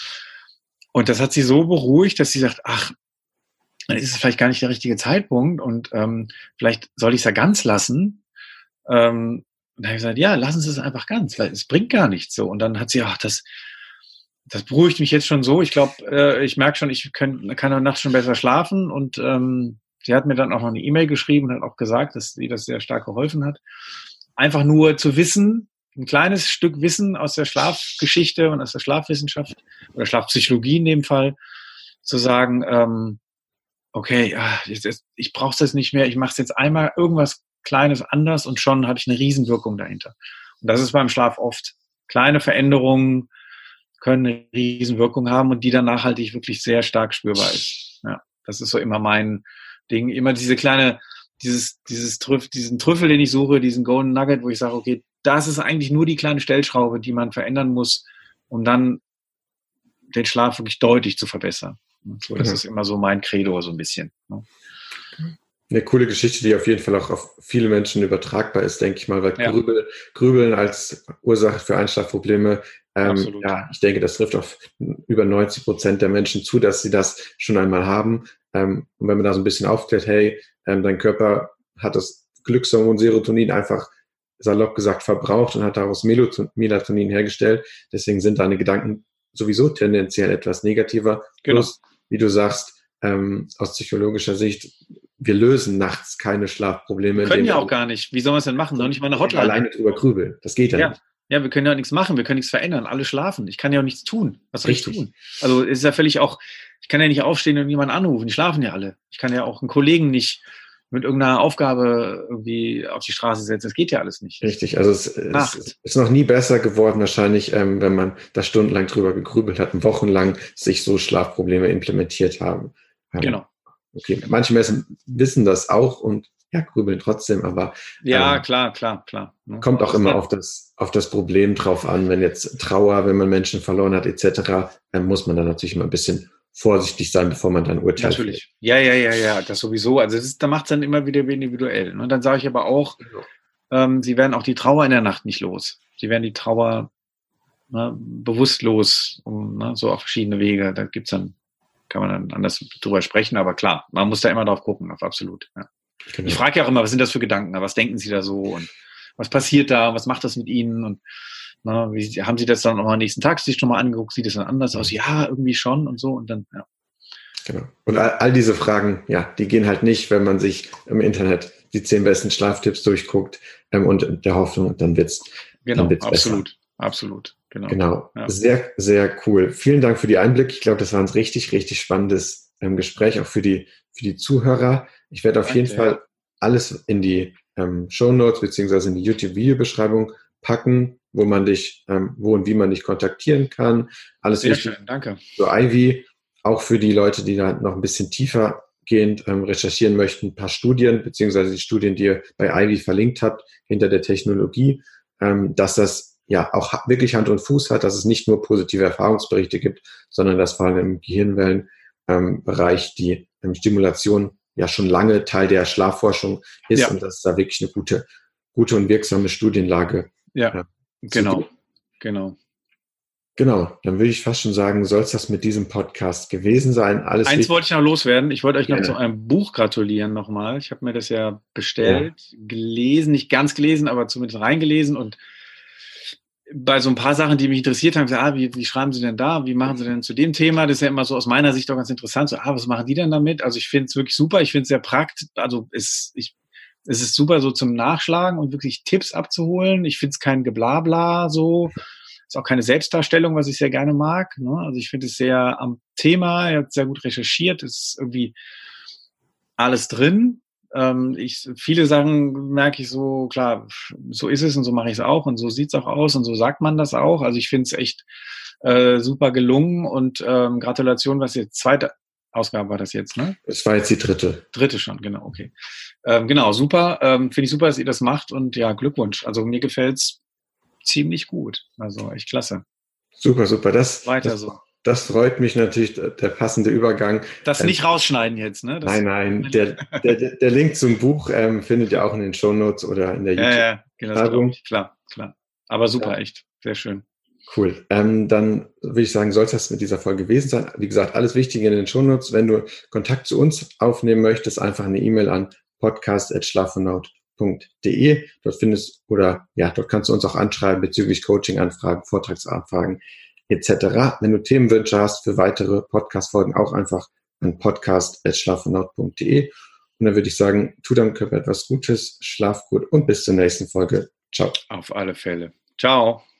Speaker 2: Und das hat sie so beruhigt, dass sie sagt, ach, dann ist es vielleicht gar nicht der richtige Zeitpunkt und ähm, vielleicht soll ich es ja ganz lassen. Ähm, und dann habe ich gesagt, ja, lassen Sie es einfach ganz, weil es bringt gar nichts so. Und dann hat sie, ach, das, das beruhigt mich jetzt schon so. Ich glaube, äh, ich merke schon, ich kann, kann heute Nacht schon besser schlafen. Und ähm, sie hat mir dann auch noch eine E-Mail geschrieben und hat auch gesagt, dass sie das sehr stark geholfen hat. Einfach nur zu wissen, ein kleines Stück Wissen aus der Schlafgeschichte und aus der Schlafwissenschaft oder Schlafpsychologie in dem Fall, zu sagen, ähm, okay, ja, ich, ich brauche das nicht mehr, ich mache es jetzt einmal irgendwas Kleines anders und schon habe ich eine Riesenwirkung dahinter. Und das ist beim Schlaf oft. Kleine Veränderungen können eine Riesenwirkung haben und die dann nachhaltig wirklich sehr stark spürbar ist. Ja, das ist so immer mein Ding. Immer diese kleine, dieses, dieses Trüff, diesen Trüffel, den ich suche, diesen Golden Nugget, wo ich sage, okay, das ist eigentlich nur die kleine Stellschraube, die man verändern muss, um dann den Schlaf wirklich deutlich zu verbessern. Und so, das mhm. ist immer so mein Credo, so ein bisschen. Ne?
Speaker 1: Eine coole Geschichte, die auf jeden Fall auch auf viele Menschen übertragbar ist, denke ich mal, weil
Speaker 2: ja.
Speaker 1: Grübel, Grübeln als Ursache für Einschlafprobleme, ähm, ja, ich denke, das trifft auf über neunzig Prozent der Menschen zu, dass sie das schon einmal haben. Ähm, und wenn man da so ein bisschen aufklärt, hey, ähm, dein Körper hat das Glückshormon Serotonin einfach salopp gesagt verbraucht und hat daraus Melatonin hergestellt. Deswegen sind deine Gedanken sowieso tendenziell etwas negativer.
Speaker 2: Genau.
Speaker 1: Plus, wie du sagst, ähm, aus psychologischer Sicht, wir lösen nachts keine Schlafprobleme.
Speaker 2: Wir können ja auch gar nicht. Wie soll man es denn machen? Noch nicht mal eine Hotline.
Speaker 1: Alleine drüber grübeln. Das geht ja,
Speaker 2: ja
Speaker 1: nicht.
Speaker 2: Ja, wir können ja nichts machen. Wir können nichts verändern. Alle schlafen. Ich kann ja auch nichts tun. Was soll
Speaker 1: Richtig.
Speaker 2: ich tun? Also es ist ja völlig auch, ich kann ja nicht aufstehen und jemanden anrufen. Die schlafen ja alle. Ich kann ja auch einen Kollegen nicht mit irgendeiner Aufgabe irgendwie auf die Straße setzen. Das geht ja alles nicht.
Speaker 1: Richtig. Also es, es ist noch nie besser geworden wahrscheinlich, ähm, wenn man da stundenlang drüber gegrübelt hat und wochenlang sich so Schlafprobleme implementiert haben. Ähm,
Speaker 2: genau.
Speaker 1: Okay, manche Menschen wissen das auch und ja, grübeln trotzdem, aber
Speaker 2: ja,
Speaker 1: ähm,
Speaker 2: klar, klar, klar. Ne?
Speaker 1: Kommt auch immer auf das auf das Problem drauf an. Wenn jetzt Trauer, wenn man Menschen verloren hat, et cetera, dann muss man dann natürlich immer ein bisschen vorsichtig sein, bevor man dann urteilt.
Speaker 2: Natürlich. Ja, ja, ja, ja, das sowieso. Also das ist, da macht es dann immer wieder individuell. Und dann sage ich aber auch, genau. ähm, sie werden auch die Trauer in der Nacht nicht los. Sie werden die Trauer ne, bewusst los, um, ne, so auf verschiedene Wege. Da gibt's dann, kann man dann anders drüber sprechen, aber klar, man muss da immer drauf gucken, auf absolut. Ja. Genau. Ich frage ja auch immer, was sind das für Gedanken? Was denken Sie da so? Und was passiert da? Was macht das mit Ihnen? Und na, wie, haben Sie das dann auch am nächsten Tag sich schon mal angeguckt? Sieht das dann anders aus? Ja, irgendwie schon und so. Und dann, ja.
Speaker 1: Genau. Und all, all diese Fragen, ja, die gehen halt nicht, wenn man sich im Internet die zehn besten Schlaftipps durchguckt ähm, und der Hoffnung, dann wird's,
Speaker 2: genau,
Speaker 1: dann wird's
Speaker 2: absolut,
Speaker 1: besser.
Speaker 2: Absolut. genau.
Speaker 1: Genau, ja. Sehr, sehr cool. Vielen Dank für die Einblicke. Ich glaube, das war ein richtig, richtig spannendes ähm, Gespräch, auch für die, für die Zuhörer. Ich werde auf Danke, jeden Fall alles in die ähm, Shownotes beziehungsweise in die YouTube-Videobeschreibung packen, wo man dich, ähm, wo und wie man dich kontaktieren kann. Alles
Speaker 2: sehr
Speaker 1: wichtig
Speaker 2: schön, danke.
Speaker 1: Für Ivy, auch für die Leute, die da noch ein bisschen tiefergehend ähm, recherchieren möchten, ein paar Studien, beziehungsweise die Studien, die ihr bei Ivy verlinkt habt, hinter der Technologie, ähm, dass das ja auch wirklich Hand und Fuß hat, dass es nicht nur positive Erfahrungsberichte gibt, sondern dass vor allem im Gehirnwellenbereich ähm, die ähm, Stimulation ja schon lange Teil der Schlafforschung ist, ja. Und dass da wirklich eine gute, gute und wirksame Studienlage
Speaker 2: ja, äh, genau, gibt. genau.
Speaker 1: Genau, dann würde ich fast schon sagen, soll es das mit diesem Podcast gewesen sein. Alles
Speaker 2: Eins wichtig. Wollte ich noch loswerden. Ich wollte euch
Speaker 1: Gerne.
Speaker 2: noch zu einem Buch gratulieren nochmal. Ich habe mir das ja bestellt, ja. gelesen, nicht ganz gelesen, aber zumindest reingelesen und bei so ein paar Sachen, die mich interessiert haben, gesagt, ah, wie, wie schreiben Sie denn da? Wie machen Sie denn zu dem Thema? Das ist ja immer so aus meiner Sicht auch ganz interessant. So, ah, was machen die denn damit? Also ich finde es wirklich super. Ich finde es sehr praktisch. Also es, ich, es ist super so zum Nachschlagen und wirklich Tipps abzuholen. Ich finde es kein Geblabla so. Ist auch keine Selbstdarstellung, was ich sehr gerne mag. Ne? Also ich finde es sehr am Thema. Er hat sehr gut recherchiert. Es ist irgendwie alles drin. Ähm, ich, viele Sachen merke ich so, klar, so ist es und so mache ich es auch und so sieht es auch aus und so sagt man das auch. Also ich finde es echt äh, super gelungen und ähm, Gratulation, was jetzt zweite Ausgabe war das jetzt, ne?
Speaker 1: Das war jetzt die dritte.
Speaker 2: Dritte schon, genau, okay. Ähm, genau, super. Ähm, finde ich super, dass ihr das macht und ja, Glückwunsch. Also mir gefällt's ziemlich gut. Also echt klasse.
Speaker 1: Super, super. Das,
Speaker 2: Weiter
Speaker 1: das,
Speaker 2: so.
Speaker 1: Das freut mich natürlich, der passende Übergang.
Speaker 2: Das nicht rausschneiden jetzt, ne? Das
Speaker 1: nein, nein. Der, der, der Link zum Buch ähm, findet ihr auch in den Shownotes oder in der
Speaker 2: YouTube. Ja, ja, genau, das glaube ich. Klar, klar. Aber super, ja. Echt. Sehr schön.
Speaker 1: Cool. Ähm, dann würde ich sagen, soll es das mit dieser Folge gewesen sein. Wie gesagt, alles Wichtige in den Shownotes. Wenn du Kontakt zu uns aufnehmen möchtest, einfach eine E-Mail an podcast at schlafenout punkt de. Dort findest oder ja, dort kannst du uns auch anschreiben bezüglich Coaching-Anfragen, Vortragsanfragen et cetera. Wenn du Themenwünsche hast für weitere Podcast-Folgen, auch einfach an podcast at schlafenout punkt de. Und dann würde ich sagen, tu deinem Körper etwas Gutes, schlaf gut und bis zur nächsten Folge. Ciao.
Speaker 2: Auf alle Fälle. Ciao.